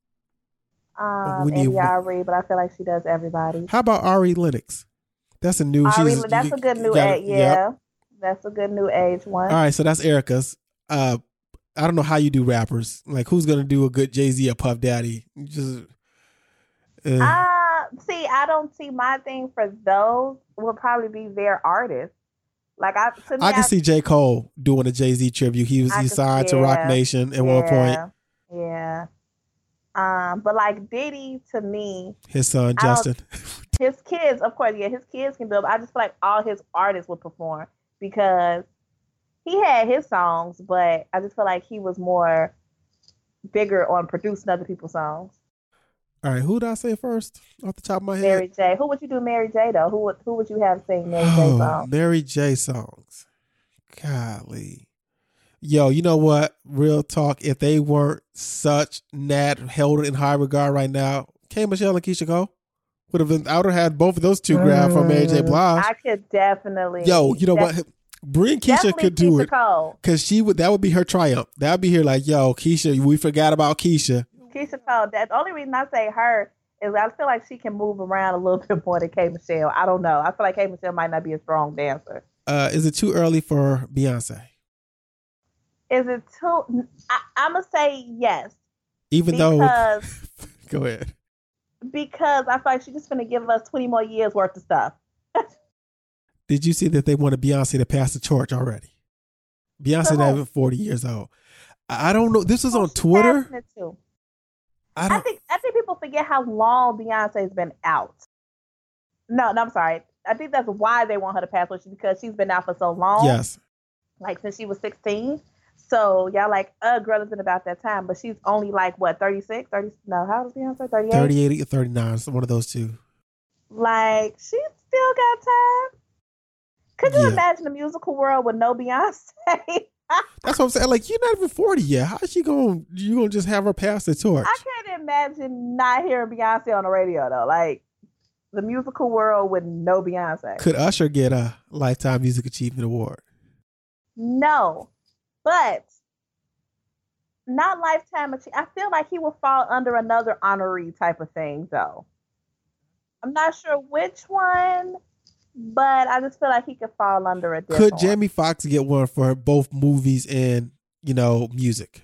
Um, We need- India Arie, but I feel like she does everybody. How about Ari Lennox? That's a new. Ari, she's- that's you- a good you new gotta- age. Yeah, yep. that's a good new age one. All right, so that's Erica's. Uh, I don't know how you do rappers. Like, who's gonna do a good Jay Z or Puff Daddy? You just. Uh, Uh, see, I don't see my thing for those will probably be their artists. Like I, to me, I can see J. Cole doing a Jay Z tribute. He was I he can- signed to Roc yeah, Nation at one point. yeah, Yeah. Um, but like Diddy, to me, His son I don't- Justin. his kids, of course, yeah, his kids can do it. But I just feel like all his artists would perform because he had his songs, but I just feel like he was more bigger on producing other people's songs. All right, who did I say first off the top of my head? Mary J. Who would you do Mary J. though? Who would who would you have sing Mary J. Oh, songs? Mary J. songs. Golly. Yo, you know what? Real talk. If they weren't such Nat held in high regard right now, K. Michelle and Keisha Cole would have been. I would have had both of those two grabbed from Mary J. Blige. I could definitely. Yo, you know def- what? Bring Keisha definitely could do Keisha it Cole. because she would. That would be her triumph. That would be her like, yo, Keisha, we forgot about Keisha. Keisha Cole. That's the only reason I say her is I feel like she can move around a little bit more than K. Michelle. I don't know. I feel like K. Michelle might not be a strong dancer. Uh, is it too early for Beyonce? Is it too? I, I'm gonna say yes Even though, because go ahead. because I feel like she's just gonna give us twenty more years worth of stuff. Did you see that they wanted Beyonce to pass the torch already? Beyonce So- not even forty years old. I I don't know. This was on Who's she Twitter. passing it to? I I don't. think I think people forget how long Beyonce's been out. No, no, I'm sorry. I think that's why they want her to pass, which is because she's been out for so long. Yes. Like since she was sixteen. So y'all like, uh, girl, it's been about that time, but she's only like what, thirty-six, thirty? No, how old is Beyonce? thirty-eight. thirty-eight or thirty-nine. So one of those two. Like she still got time. Could you Yeah. imagine a musical world with no Beyonce? That's what I'm saying. Like, you're not even forty yet. How's she going? You gonna just have her pass the torch? I can't imagine not hearing Beyonce on the radio though. Like the musical world with no Beyonce. Could Usher get a Lifetime Music Achievement Award? No, but not lifetime achievement. I feel like he will fall under another honoree type of thing, though. I'm not sure which one, but I just feel like he could fall under a different Could one. Jamie Foxx get one for both movies and, you know, music?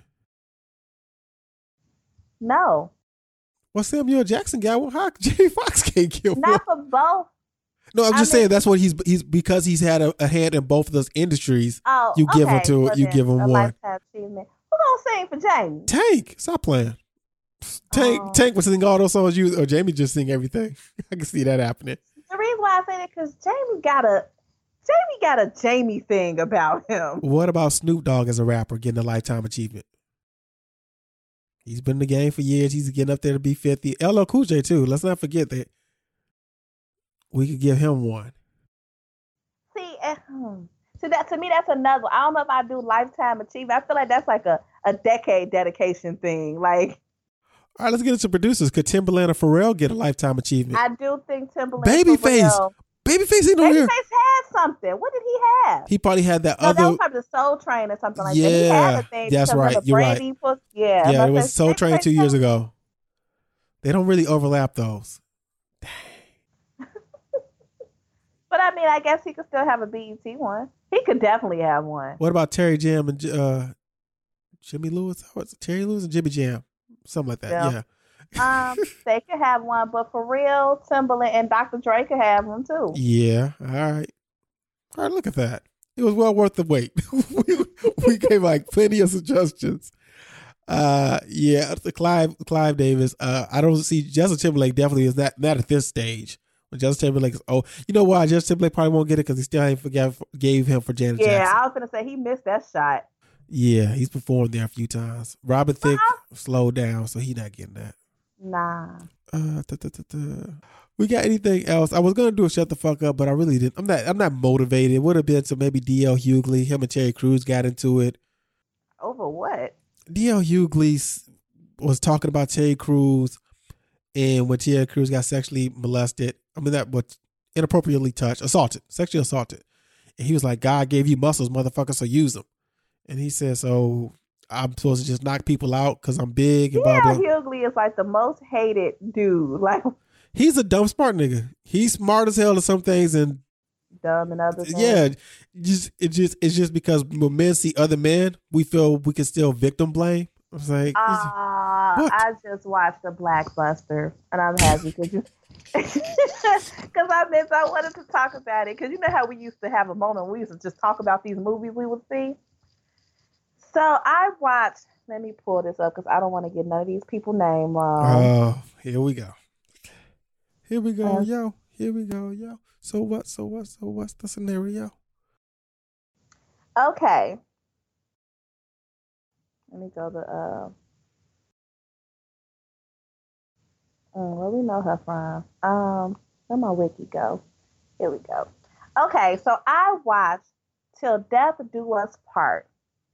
No, Well, Samuel Jackson got one. How Jamie Foxx can't get one? not for both. No, I'm I just mean- saying that's what he's he's because he's had a, a hand in both of those industries. Oh, You give him okay. to- Well, you then, give him a one. lifetime achievement. Who gonna sing for Jamie? Tank, stop playing. Tank Oh. Tank was singing all those songs. You or Jamie just sing everything. I can see that happening. The reason why I say that because Jamie got a Jamie got a Jamie thing about him. What about Snoop Dogg as a rapper getting a lifetime achievement? He's been in the game for years. He's getting up there to be fifty. L L Cool J too. Let's not forget that. We could give him one. See, uh, hmm. See that to me, that's another. I don't know if I do lifetime achievement. I feel like that's like a, a decade dedication thing. Like, All right, let's get into producers. Could Timbaland or Pharrell get a lifetime achievement? I do think Timbaland. Babyface. Pharrell- Babyface ain't on here. Babyface had something. What did he have? He probably had that No, that other. was probably the Soul Train or something like that. He Yeah, had a thing. that's because right. of the You're right. Brandy book. Yeah, Yeah, but it was the Soul Train Babyface two years had- ago. They don't really overlap those. But I mean, I guess he could still have a B E T one. He could definitely have one. What about Terry Jam and uh, Jimmy Lewis? What's it? Terry Lewis and Jimmy Jam? Something like that. Yeah. Yeah. Um, they could have one, but for real, Timbaland and Doctor Dre could have one too. Yeah. All right. All right. Look at that. It was well worth the wait. we, we gave like plenty of suggestions. Uh, yeah. The Clive Clive Davis. Uh, I don't see Justin Timberlake definitely is not not at this stage. When Justin Timberlake is oh, you know why Justin Timberlake probably won't get it because he still ain't forgave, gave him for Janet Yeah, Jackson. I was gonna say he missed that shot. Yeah, he's performed there a few times. Robin Thicke Uh-huh. slowed down, so he not getting that. Nah. Uh, da, da, da, da. We got anything else? I was gonna do a shut the fuck up, but I really didn't. I'm not. I'm not motivated. It would have been so maybe D L Hughley. Him and Terry Crews got into it. Over what? D L Hughley s- was talking about Terry Crews, and when Terry Crews got sexually molested, I mean that was inappropriately touched, assaulted, sexually assaulted, and he was like, "God gave you muscles, motherfucker, so use them." And he said, "So I'm supposed to just knock people out because I'm big and blah Yeah, blah." Hughley is like the most hated dude. Like He's a dumb smart nigga. He's smart as hell to some things, and dumb and other things. yeah, just it just it's just because when men see other men, we feel we can still victim blame. I was like, Uh, What? I just watched the Blackbuster, and I'm happy because you. Because I meant I wanted to talk about it. Because you know how we used to have a moment where we used to just talk about these movies we would see. So I watched. Let me pull this up because I don't want to get none of these people name wrong. oh, here we go. Here we go, Uh, yo. Here we go, yo. So what? So what? So what's the scenario? Okay. Let me go to uh. Mm, where we know her from? Um, where my wiki go? Here we go. Okay, so I watched Till Death Do Us Part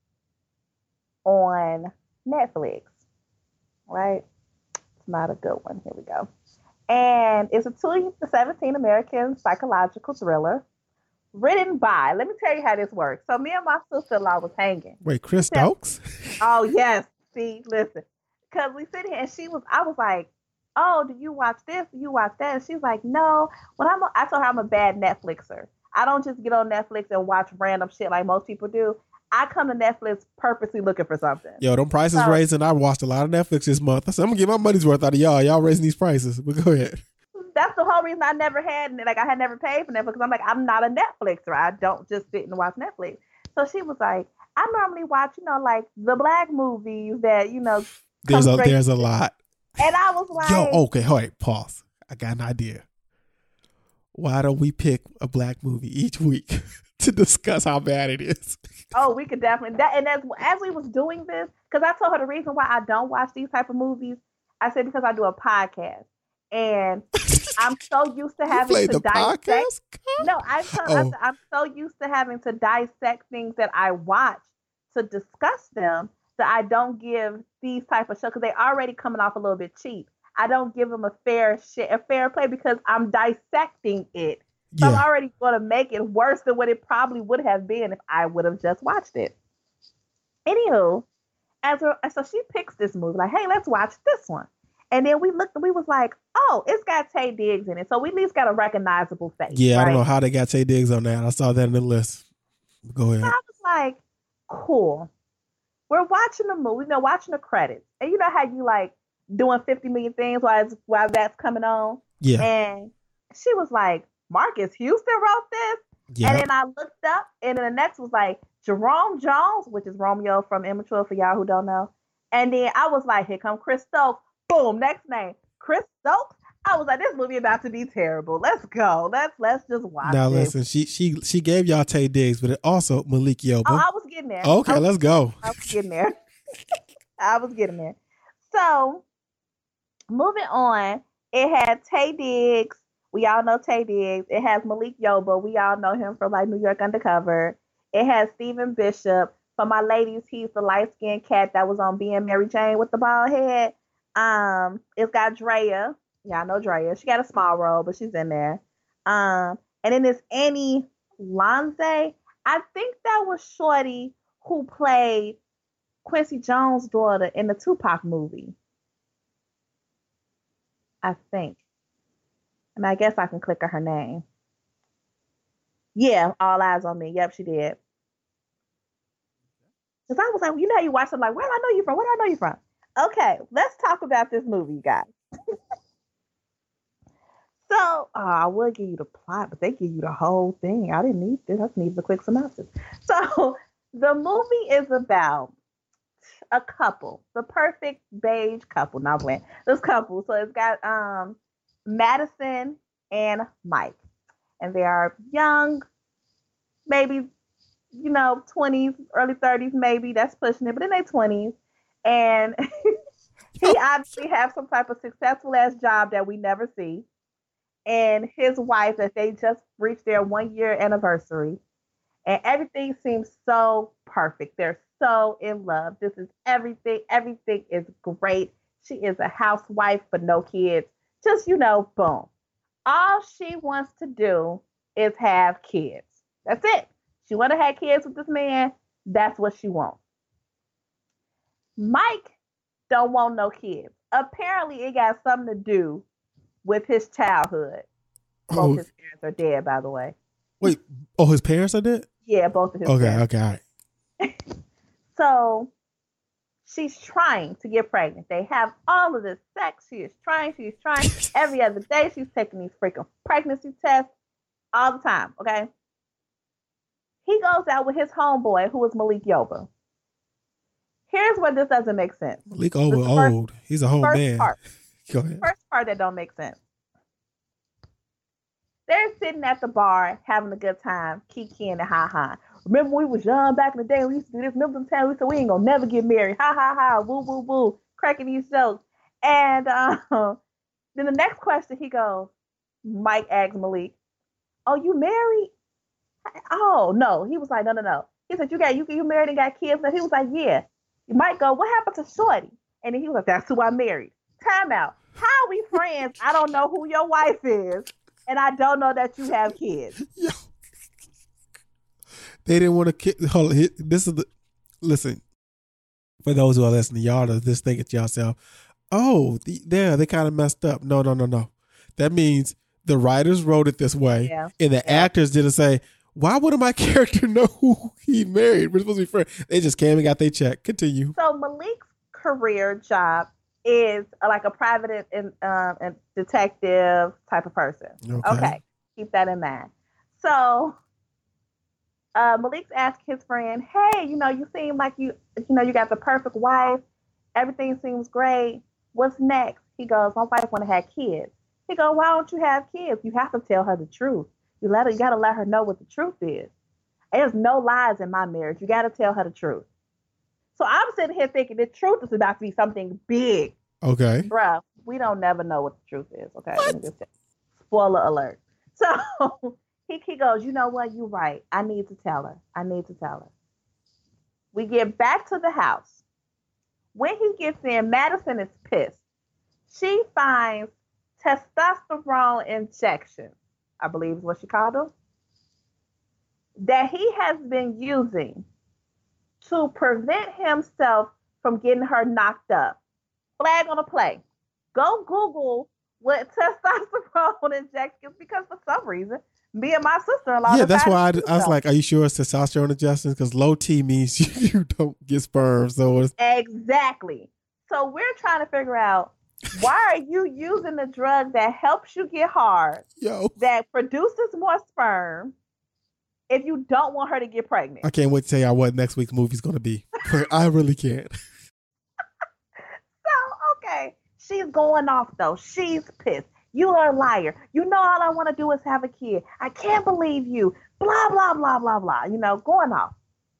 on Netflix. Right? It's not a good one. Here we go. And it's a two seventeen American psychological thriller written by, let me tell you how this works. So me and my sister-in-law was hanging. Wait, Chris Yeah. Stokes? Oh, yes. See, listen. Because we sit here and she was, I was like, oh, do you watch this? Do you watch that? And she's like, no. When I'm, a, I told her I'm a bad Netflixer. I don't just get on Netflix and watch random shit like most people do. I come to Netflix purposely looking for something. Yo, them prices So- raising. I watched a lot of Netflix this month. I said, I'm going to get my money's worth out of y'all. Y'all raising these prices. But go ahead. That's the whole reason I never had, like, I had never paid for Netflix because I'm like, I'm not a Netflixer. I don't just sit and watch Netflix. So she was like, I normally watch, you know, like the black movies that, you know, There's come a, straight- there's a lot. and I was like, Yo, okay, all right, pause. I got an idea. Why don't we pick a black movie each week to discuss how bad it is? oh, we could definitely that. And as as we was doing this, because I told her the reason why I don't watch these type of movies, I said because I do a podcast, and I'm so used to You having played to the dissect. podcast? No, I tell, I Oh. said, I'm so used to having to dissect things that I watch to discuss them that I don't give these type of shows because they're already coming off a little bit cheap. I don't give them a fair shit, a fair play because I'm dissecting it. So I'm Yeah. already going to make it worse than what it probably would have been if I would have just watched it. Anywho, as a, so she picks this movie, like, hey, let's watch this one. And then we looked and we was like, oh, it's got Tay Diggs in it. So we at least got a recognizable face. Yeah, I right? don't know how they got Tay Diggs on that. I saw that in the list. Go ahead. I was like, cool. We're watching the movie, you know, watching the credits. And you know how you like doing fifty million things while, it's, while that's coming on? Yeah, And she was like, Marcus Houston wrote this? yeah. And then I looked up, and then the next was like Jerome Jones, which is Romeo from Immature for y'all who don't know. And then I was like, here come Chris Stokes. Boom, next name, Chris Stokes. I was like, this movie about to be terrible. Let's go. Let's let's just watch Now it. listen, she she she gave y'all Tay Diggs, but it also Malik Yoba. Oh, I was getting there. Okay, I was, let's go. I was getting there. I was getting there. So, moving on, it had Tay Diggs. We all know Tay Diggs. It has Malik Yoba. We all know him from like New York Undercover. It has Stephen Bishop. For my ladies, he's the light-skinned cat that was on Being Mary Jane with the bald head. Um, it's got Drea. Yeah, I know Drea. She got a small role, but she's in there. Um, and then there's Annie Lanze. I think that was Shorty who played Quincy Jones' daughter in the Tupac movie. I think. And I guess I can click on her name. Yeah, All Eyes on Me. Yep, she did. Because I was like, you know how you watch it, like, where do I know you from? Where do I know you from? Okay, let's talk about this movie, you guys. So, oh, I would give you the plot, but they give you the whole thing. I didn't need this. I just needed a quick synopsis. So, the movie is about a couple, the perfect beige couple. Not playing. This couple. So, it's got um Madison and Mike. And they are young, maybe, you know, twenties, early thirties, maybe. That's pushing it, but in their twenties. And he obviously has some type of successful ass job that we never see. And his wife, that they just reached their one year anniversary. And everything seems so perfect. They're so in love. This is everything. Everything is great. She is a housewife but no kids. Just, you know, boom. All she wants to do is have kids. That's it. She want to have kids with this man. That's what she wants. Mike don't want no kids. Apparently, it got something to do with his childhood. Both Oh, his parents are dead, by the way. wait. Oh, his parents are dead? Yeah, both of his Okay, parents. okay, all right. So she's trying to get pregnant. They have all of this sex. She is trying. She is trying. Every other day, she's taking these freaking pregnancy tests all the time. Okay. He goes out with his homeboy, who is Malik Yoba. Here's where this doesn't make sense. Malik over This is the first- old. He's a whole First man. part. Go ahead. First part that don't make sense. They're sitting at the bar having a good time, kikiing and ha ha. Remember when we was young back in the day? We used to do this. Remember them times we said we ain't gonna never get married. Ha ha ha. Woo woo woo. Cracking these jokes. And uh, then the next question he goes, Mike asks Malik, "Oh, you married?" Oh no. He was like, no no no. He said, "You got you you married and got kids?" And he was like, "Yeah." Mike go, "What happened to Shorty?" And then he was like, "That's who I married." Time out. How are we friends? I don't know who your wife is, and I don't know that you have kids. Yo. They didn't want to kick. Hold on. This is the. Listen. For those who are listening, y'all are just thinking to yourself, oh, the, yeah, they kind of messed up. No, no, no, no. That means the writers wrote it this way, Yeah. and the Yeah. actors didn't say, why wouldn't my character know who he married? We're supposed to be friends. They just came and got their check. Continue. So Malik's career job is like a private and um, and detective type of person. Okay. Okay, keep that in mind. So uh, Malik's asked his friend, "Hey, you know, you seem like you, you know, you got the perfect wife. Everything seems great. What's next?" He goes, "My wife want to have kids." He goes, "Why don't you have kids? You have to tell her the truth. You let her. You got to let her know what the truth is. There's no lies in my marriage. You got to tell her the truth." So I'm sitting here thinking the truth is about to be something big. Okay. Bruh, we don't never know what the truth is, okay? Let me just say. Spoiler alert. So he, he goes, "You know what? You're right. I need to tell her. I need to tell her." We get back to the house. When he gets in, Madison is pissed. She finds testosterone injections, I believe is what she called them, that he has been using to prevent himself from getting her knocked up. Flag on a play. Go Google what testosterone injections, because for some reason, me and my sister-in-law. Yeah, that's why I, decided to I was do so. like, are you sure it's testosterone adjustments? Because low T means you, you don't get sperm. So it's, Exactly. So we're trying to figure out, why are you using the drug that helps you get hard, yo, that produces more sperm, if you don't want her to get pregnant? I can't wait to tell y'all what next week's movie's going to be. I really can't. So, okay. She's going off though. She's pissed. You are a liar. You know all I want to do is have a kid. I can't believe you. Blah, blah, blah, blah, blah. You know, going off.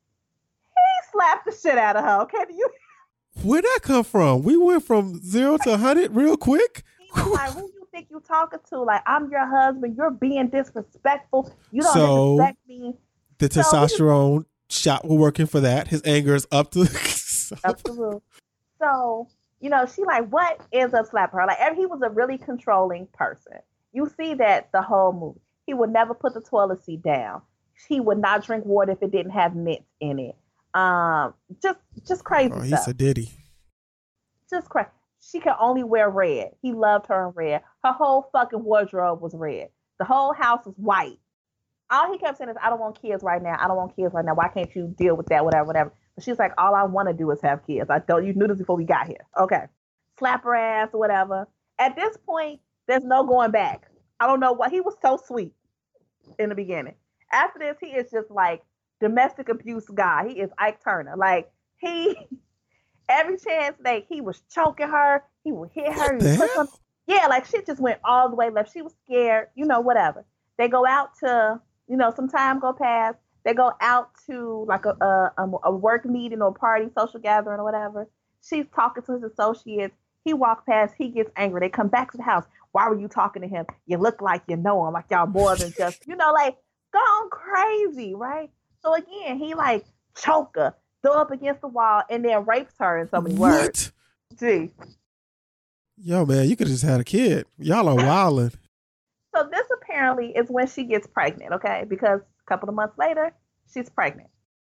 He slapped the shit out of her. Okay, do you? Where'd that come from? We went from zero to one hundred real quick. He was like, who you think you talking to? Like, I'm your husband. You're being disrespectful. You don't So, disrespect me. The So, testosterone shot was working for that. His anger is up to up the roof. So, you know, she like, what ends up slapping her? Like, every- he was a really controlling person. You see that the whole movie. He would never put the toilet seat down. He would not drink water if it didn't have mint in it. Um, just, just crazy Oh, he's stuff. a ditty. Just crazy. She could only wear red. He loved her in red. Her whole fucking wardrobe was red. The whole house was white. All he kept saying is, I don't want kids right now. I don't want kids right now. Why can't you deal with that? Whatever, whatever. But she's like, all I want to do is have kids. I don't, you knew this before we got here. Okay. Slap her ass or whatever. At this point, there's no going back. I don't know what. He was so sweet in the beginning. After this, he is just like domestic abuse guy. He is Ike Turner. Like, he, every chance that he was choking her, he would hit her. What he the would put hell? some- yeah, like shit just went all the way left. She was scared, you know, whatever. They go out to, you know, some time go past. They go out to like a, a, a work meeting or party, social gathering or whatever. She's talking to his associates. He walks past. He gets angry. They come back to the house. Why were you talking to him? You look like you know him, like y'all more than just, you know, like gone crazy, right? So again, he like choke her, throw up against the wall, and then rapes her in so many words. What? Gee. Yo, man, you could have just had a kid. Y'all are wildin'. So this apparently is when she gets pregnant, okay? Because a couple of months later, she's pregnant.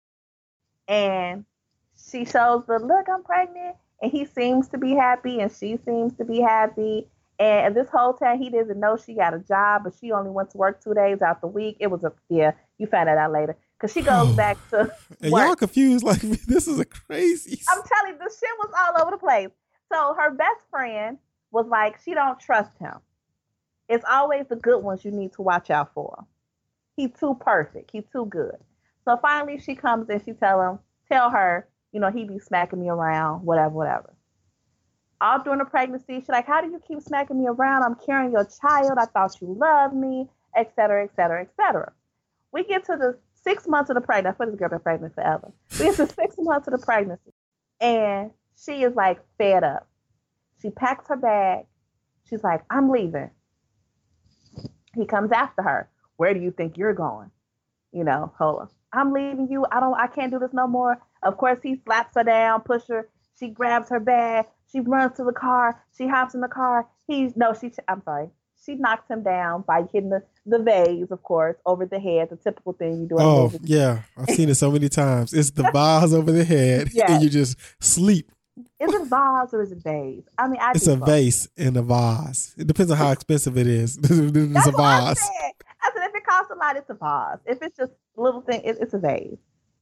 And she shows the, look, I'm pregnant. And he seems to be happy and she seems to be happy. And this whole time, he doesn't know she got a job, but she only went to work two days out the week. It was a, yeah, you find that out later. Because she goes back to And work. y'all confused like me. This is a crazy. I'm telling you, the shit was all over the place. So her best friend was like, she don't trust him. It's always the good ones you need to watch out for. He too perfect. He too good. So finally she comes and she tell him, tell her, you know, he be smacking me around, whatever, whatever. All during the pregnancy, she's like, how do you keep smacking me around? I'm carrying your child. I thought you loved me, et cetera, et cetera, et cetera. We get to the six months of the pregnancy. I put this girl been pregnant forever. We get to six months of the pregnancy. And she is like fed up. She packs her bag. She's like, I'm leaving. He comes after her. Where do you think you're going? You know, hold on. I'm leaving you. I don't, I can't do this no more. Of course, he slaps her down, push her. She grabs her bag. She runs to the car. She hops in the car. He's, no, she, I'm sorry. She knocks him down by hitting the, the vase, of course, over the head, the typical thing you do. in Oh, movies. yeah. I've seen it so many times. It's the vase over the head, Yes. and you just sleep. Is it vase or is it vase? I mean, I It's do a both. vase in a vase. It depends on how expensive it is. It's That's a what I vase. said. I said, if it costs a lot, it's a vase. If it's just a little thing, it, it's a vase.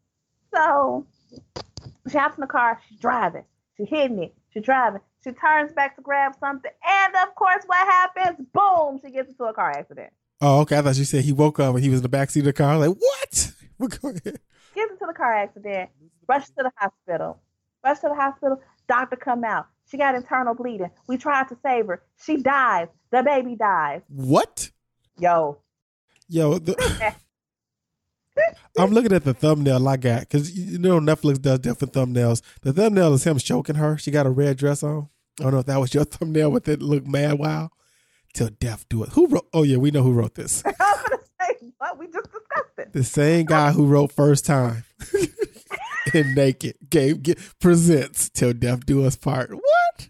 So she hops in the car. She's driving. She's hitting it. She's driving. She turns back to grab something. And of course, what happens? Boom! She gets into a car accident. Oh, okay. I thought you said he woke up and he was in the backseat of the car. Like, what? Well, go ahead. Gets into the car accident. Rushes to the hospital. Rushes to the hospital. Doctor come out. She got internal bleeding. We tried to save her. She dies. The baby dies. What? Yo. Yo, the, I'm looking at the thumbnail I got because you know Netflix does different thumbnails. The thumbnail is him choking her. She got a red dress on. I don't know if that was your thumbnail with it look mad wow. Till death do it. Who wrote? Oh yeah, we know who wrote this. I was going to say, what? We just discussed it. The same guy who wrote First Time and Naked gave get, presents Till Death Do Us Part. What?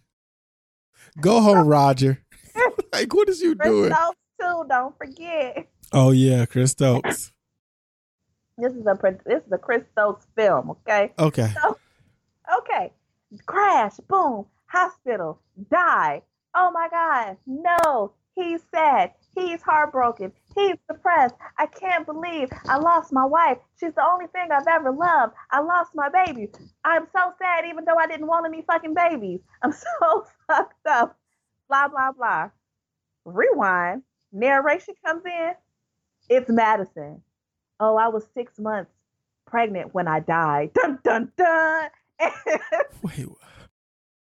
Go home, Roger. Like, what is you Chris doing? Stokes, too. Don't forget. Oh yeah, Chris Stokes. This is a this is a Chris Stokes film, okay? Okay. So, okay. Crash, boom, hospital, die. Oh my God, no. He's sad. He's heartbroken. He's depressed. I can't believe I lost my wife. She's the only thing I've ever loved. I lost my baby. I'm so sad even though I didn't want any fucking babies. I'm so fucked up. Blah, blah, blah. Rewind. Narration comes in. It's Madison. Oh, I was six months pregnant when I died. Dun, dun, dun. Wait.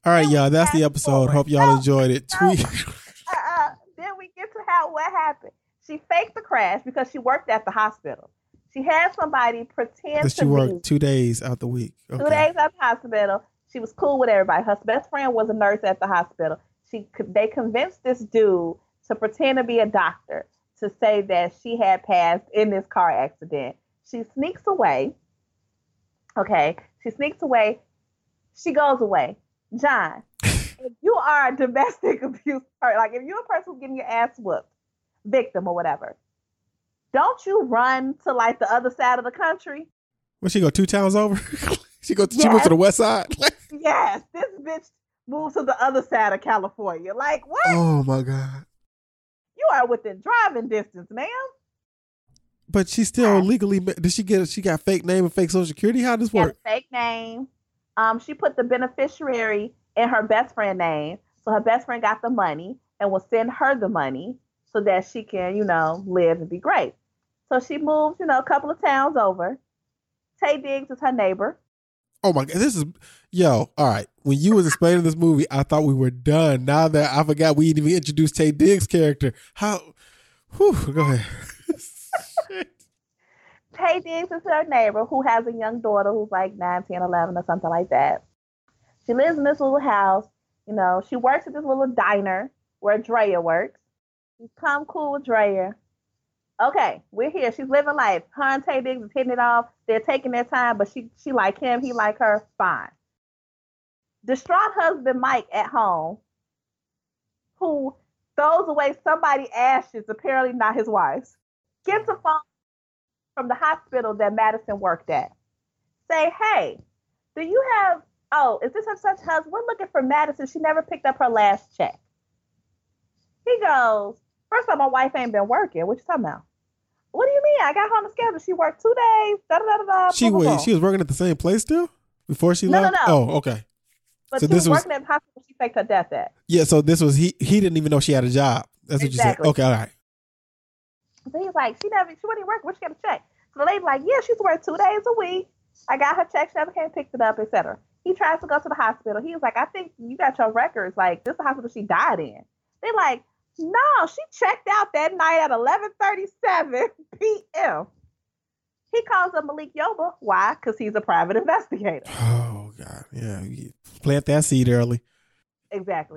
All right, Then we y'all. That's the fast episode. forward. Hope y'all No, enjoyed it. no. Tweet. Uh-uh. Then we get to how what happened. She faked the crash because she worked at the hospital. She had somebody pretend That to she be worked two days out the week. two Okay. days at the hospital. She was cool with everybody. Her best friend was a nurse at the hospital. She they convinced this dude to pretend to be a doctor to say that she had passed in this car accident. She sneaks away. Okay, she sneaks away. She goes away. John, if you are a domestic abuse person, like if you're a person who's getting your ass whooped, victim or whatever, don't you run to like the other side of the country? Where she go? Two towns over? she go. She Yes. moved to the west side. Yes, this bitch moved to the other side of California. Like what? Oh my god! You are within driving distance, ma'am. But she still legally. Did she get? She got fake name and fake social security. How does this She had work? a fake name. Um, she put the beneficiary in her best friend name, so her best friend got the money and will send her the money so that she can, you know, live and be great. So she moved, you know, a couple of towns over. Tay Diggs is her neighbor. Oh my god! This is yo. All right. When you was explaining this movie, I thought we were done. Now that I forgot we didn't even introduce Tay Diggs' character. How? Whew, go ahead. Tay Diggs is her neighbor who has a young daughter who's like nine, ten, eleven or something like that. She lives in this little house. You know, she works at this little diner where Drea works. She's come cool with Drea. Okay, we're here. She's living life. Her and Tay Diggs is hitting it off. They're taking their time, but she she like him. He like her. Fine. Distraught husband Mike at home, who throws away somebody's ashes, apparently not his wife's, gets a phone from the hospital that Madison worked at. Say, hey, do you have, oh, is this her such husband? We're looking for Madison. She never picked up her last check. He goes, first of all, my wife ain't been working. What you talking about? What do you mean? I got her on the schedule. She worked two days. Da da da da. She wait. She was working at the same place still before she No, left. no, no. Oh, okay. But so she this was was working at the hospital she faked her death at. yeah. So this was he. He didn't even know she had a job. That's what Exactly. you said. Okay, all right. So he's like, she never, she wasn't working. Where she got a check? So the lady's like, yeah, she's worked two days a week. I got her check. She never came, picked it up, et cetera. He tries to go to the hospital. He was like, I think you got your records. Like, this is the hospital she died in. They're like, no, she checked out that night at eleven thirty-seven p.m. He calls up Malik Yoba. Why? Because he's a private investigator. Oh God, yeah. You plant that seed early. Exactly.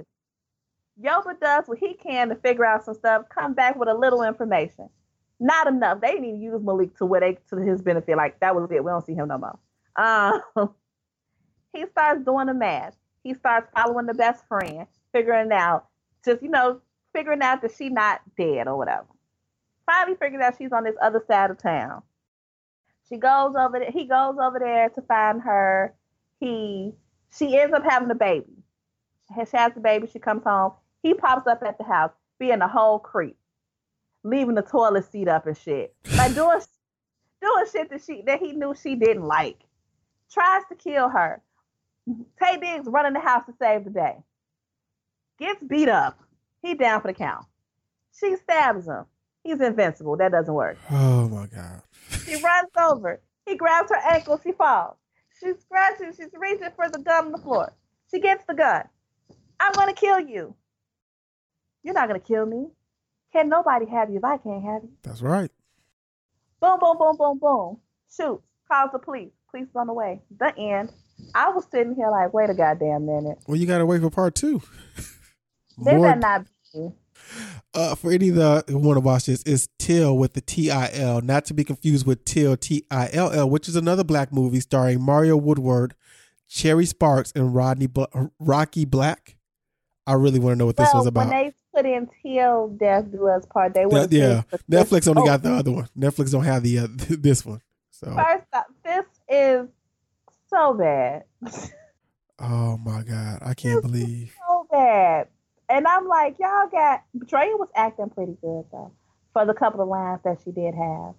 Yoba does what he can to figure out some stuff, come back with a little information. Not enough. They didn't even use Malik to where they to his benefit. Like, that was it. We don't see him no more. Um, he starts doing the math. He starts following the best friend, figuring out, just, you know, figuring out that she's not dead or whatever. Finally figured out she's on this other side of town. She goes over there. He goes over there to find her. He, she ends up having a baby. She has the baby. She comes home. He pops up at the house, being a whole creep, leaving the toilet seat up and shit, like doing, doing shit that she that he knew she didn't like. Tries to kill her. Tay Diggs running the house to save the day. Gets beat up. He down for the count. She stabs him. He's invincible. That doesn't work. Oh my God. She runs over. He grabs her ankle. She falls. She's scratching. She's reaching for the gun on the floor. She gets the gun. I'm going to kill you. You're not going to kill me. Can nobody have you if I can't have you? That's right. Boom, boom, boom, boom, boom. Shoots. Calls the police. Police is on the way. The end. I was sitting here like, wait a goddamn minute. Well, you got to wait for part two. They More- better not be. Uh, for any of the who want to watch this, is Till with the T I L, not to be confused with Till T I L L, which is another black movie starring Mario Woodward, Cherry Sparks, and Rodney Bl- Rocky Black. I really want to know what this well, was about. when they put in Till Death Do Us Part, they would That- yeah, Netflix only oh, got the other one. Netflix don't have the uh, this one. So, First off, this is so bad. oh my God, I can't believe. So bad. And I'm like, y'all got, Drea was acting pretty good though, for the couple of lines that she did have.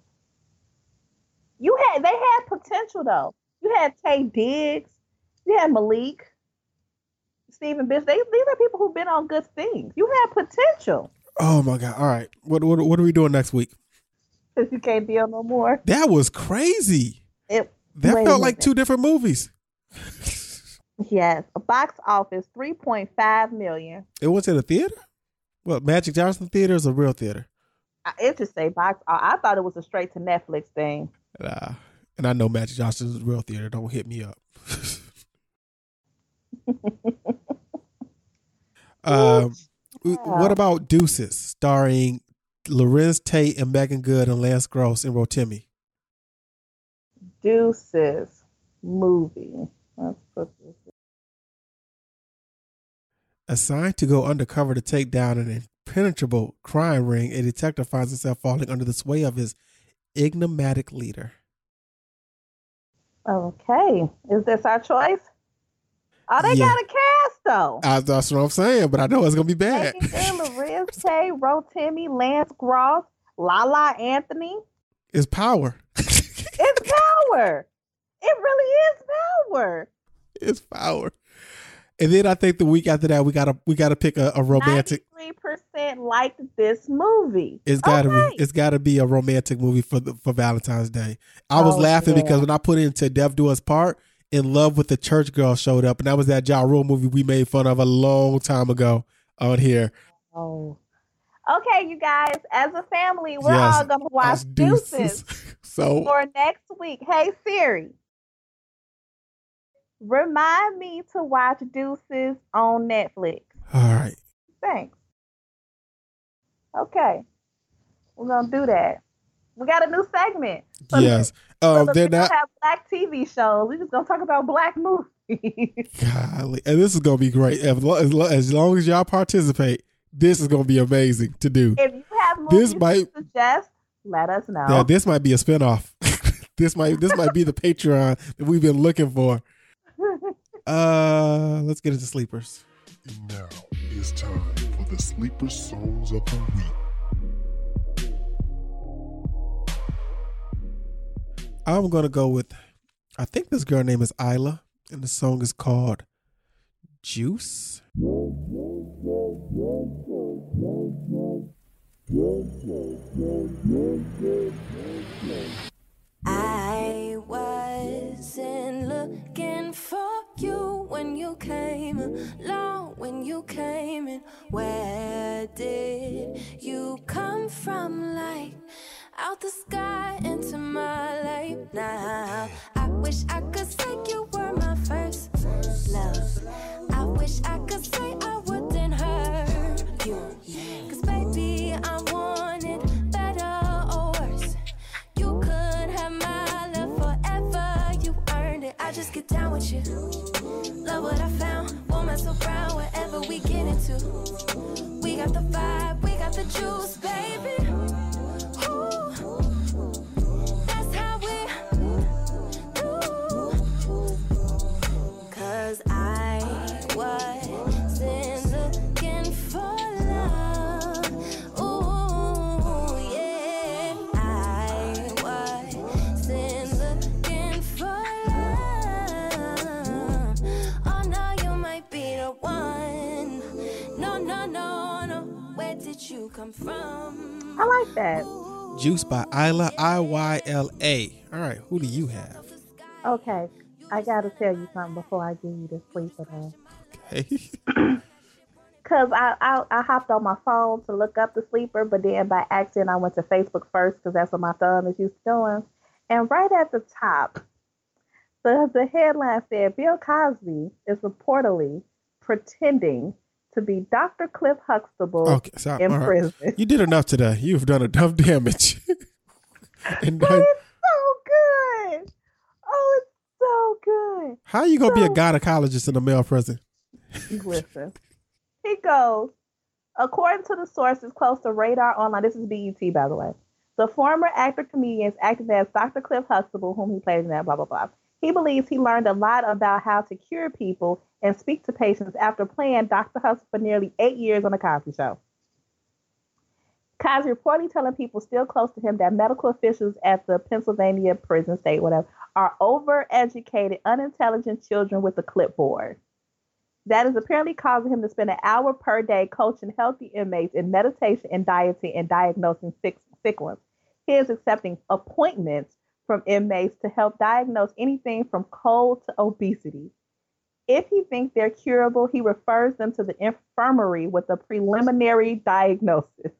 You had, they had potential though. You had Tay Diggs, you had Malik, Stephen Bish. They, these are people who've been on good things. You had potential. Oh my God! All right, what what what are we doing next week? Because you can't deal no more. That was crazy. It, That wait a felt like minute. two different movies. Yes, a box office three point five million. It went to the theater? What, Magic Johnson Theater is a real theater? I- It just say box. I I thought it was a straight to Netflix thing. Uh, and I know Magic Johnson is a real theater. Don't hit me up. um, what about Deuces, starring Lorenz Tate and Megan Good and Lance Gross and Rotimi? Deuces movie. Let's put this. Assigned to go undercover to take down an impenetrable crime ring, a detective finds himself falling under the sway of his enigmatic leader. Okay, is this our choice? Oh, they Yeah. got a cast though. Uh, that's what I'm saying, but I know it's gonna be bad. Megan Good, Lorenz Tate, Rotimi, Lance Gross, Lala Anthony. It's power. It's power. It really is power. It's power. And then I think the week after that, we gotta we gotta pick a, a romantic. ninety-three percent liked this movie. It's gotta Okay. be it's gotta be a romantic movie for the, for Valentine's Day. I was Oh, laughing yeah. because when I put it into Death Do Us Part, In Love with the Church Girl showed up, and that was that Ja Rule movie we made fun of a long time ago on here. Oh. Okay, you guys, as a family, we're Yes, all gonna watch us Deuces. Deuces So for next week. Hey Siri, remind me to watch Deuces on Netflix. all right. Thanks. Okay, we're gonna do that. We got a new segment. So Yes. so Um, that they're we don't not. have black T V shows. We're just gonna talk about black movies. Golly. And this is gonna be great. As lo- as lo- as long as y'all participate, this is gonna be amazing to do. If you have movies This might- to suggest, let us know. Yeah, this might be a spinoff. this might this might be the Patreon that we've been looking for. Uh, let's get into sleepers. And now it's time for the sleeper songs of the week. I'm gonna go with, I think this girl name is Isla, and the song is called Juice. I wasn't looking for you when you came along, when you came in. Where did you come from? Like out the sky into my life now. I wish I could say you were my first love. I wish I could say I wouldn't hurt you. Cause baby, I want it better or worse. You could have my love forever, you earned it. I just get down with you. Love what I found, won't mess around wherever we get into. We got the vibe, we got the juice, baby. Ooh, that's how we do. Cause I wasn't looking for love. Ooh, yeah. I wasn't looking for love. Oh no, you might be the one. No, no, no, no. Where did you come from? I like that. Juice by Isla, I Y L A. All right, who do you have? Okay, I gotta tell you something before I give you the sleeper though. Okay. Cause I, I I hopped on my phone to look up the sleeper, but then by accident I went to Facebook first because that's what my thumb is used to doing. And right at the top, the the headline said Bill Cosby is reportedly pretending to be Doctor Cliff Huxtable Okay, so, in all right. prison. You did enough today. You've done enough damage. And But then, it's so good. Oh, it's so good. how you gonna be a So- gynecologist in a male prison? Listen. He goes, according to the sources close to Radar Online, this is B E T, by the way. The former actor comedian is acting as Doctor Cliff Huxtable, whom he plays in that, blah, blah, blah. He believes he learned a lot about how to cure people and speak to patients after playing Doctor Huxtable for nearly eight years on The Cosby Show. Cosby reportedly telling people still close to him that medical officials at the Pennsylvania prison state, whatever, are overeducated, unintelligent children with a clipboard. That is apparently causing him to spend an hour per day coaching healthy inmates in meditation and dieting and diagnosing sick, sick ones. He is accepting appointments from inmates to help diagnose anything from cold to obesity. If he thinks they're curable, he refers them to the infirmary with a preliminary diagnosis.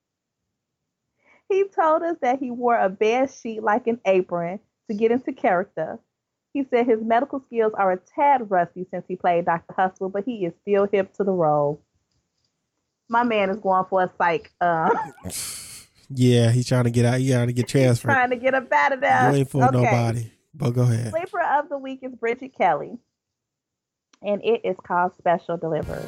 He told us that he wore a bed sheet like an apron to get into character. He said his medical skills are a tad rusty since he played Doctor Hustle, but he is still hip to the role. My man is going for a psych. Uh, yeah, he's trying to get out. He's trying to get transferred. Trying to get up out of there. You ain't for Okay. nobody. But go ahead. Sleeper of the week is Bridget Kelly, and it is called Special Delivery.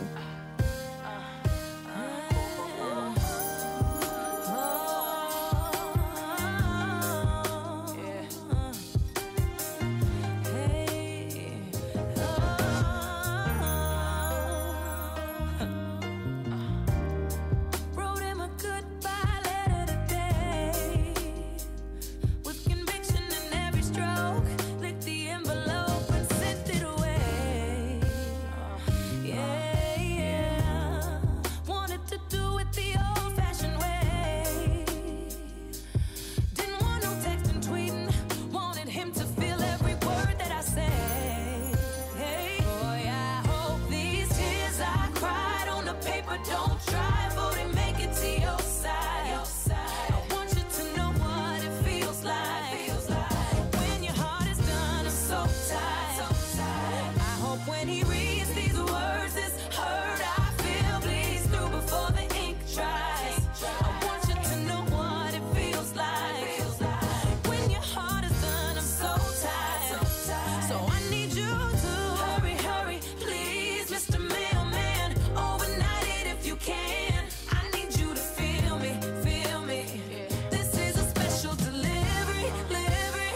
Wrote him a goodbye letter today, with conviction in every stroke. Licked the envelope and sent it away. Yeah, yeah. Wanted to do it the old-fashioned way. Didn't want no texting, tweeting. Wanted him to feel every word that I say. Hey, boy, I hope these tears I cried on the paper don't try, voting make it to your side. I want you to know what it feels like. When your heart is done, I'm so tired. I hope when he reads these words, this hurt I feel bleeds through before the ink dries. I want you to know what it feels like. When your heart is done, I'm so tired. So I need you to hurry, hurry, please, Mister Mailman. Overnight it if you can. I need you to feel me, feel me. This is a special delivery, delivery.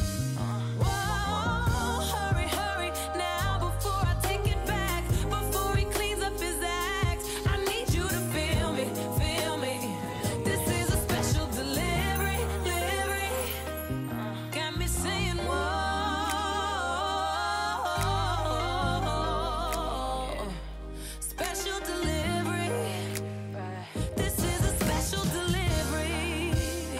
Whoa, hurry, hurry, now before I take it back. Before he cleans up his act, I need you to feel me, feel me. This is a special delivery, delivery. Got me saying whoa. Special delivery. This is a special delivery.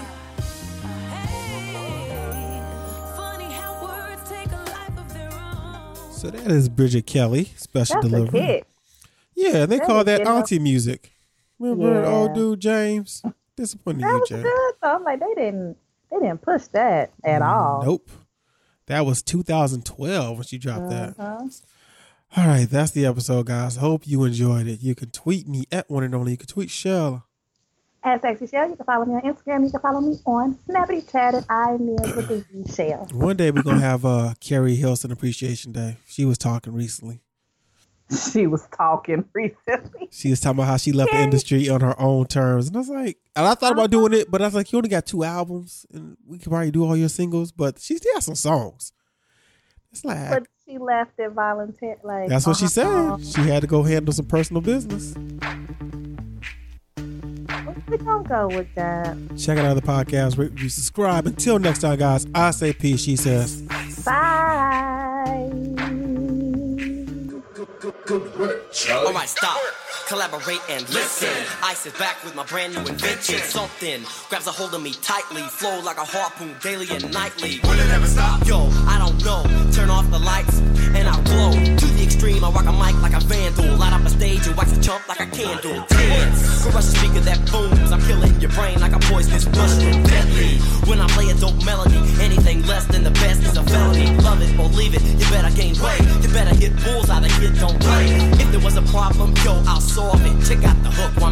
Hey, funny how words take a life of their own. So that is Bridget Kelly, Special That's a Delivery. hit. Yeah, they That call is that good. auntie music. Remember Yeah. old dude James? Disappointed That you, was James. good. So I'm like, they didn't, they didn't push that at all. Nope. That was two thousand twelve when she dropped that. Uh-huh. All right, that's the episode, guys. Hope you enjoyed it. You can tweet me at one and only. You can tweet Shell. At Sexy Shell, you can follow me on Instagram. You can follow me on Snappity Chat at I Mill with the Z Shell. One day we're gonna have uh Carrie Hilson Appreciation Day. She was talking recently. She was talking recently. She was talking about how she left the Carrie. industry on her own terms, and I was like, and I thought about doing it, but I was like, you only got two albums, and we could probably do all your singles, but she still has some songs. It's like But she left it volunteer. Like that's what she uh-huh. said. She had to go handle some personal business. We gonna go with that. Check out the podcast, rate, review, subscribe. Until next time, guys. I say peace. She says. Bye. Alright, stop, collaborate and listen. I sit back with my brand new invention. Something grabs a hold of me tightly, flow like a harpoon daily and nightly. Will it ever stop? Yo, I don't know. Turn off the lights and I'll glow. To the extreme, I rock a mic like a vandal. Light up a stage and wax a chump like a candle. Dance, crush a speaker that booms. I'm killing your brain like a poisonous mushroom. Deadly, when I play a dope melody, anything less than the best is a felony. Love it or leave it, you better gain weight. You better hit bullseye, the kid don't play. If there was a problem, yo, I'll solve it. Check out the hook.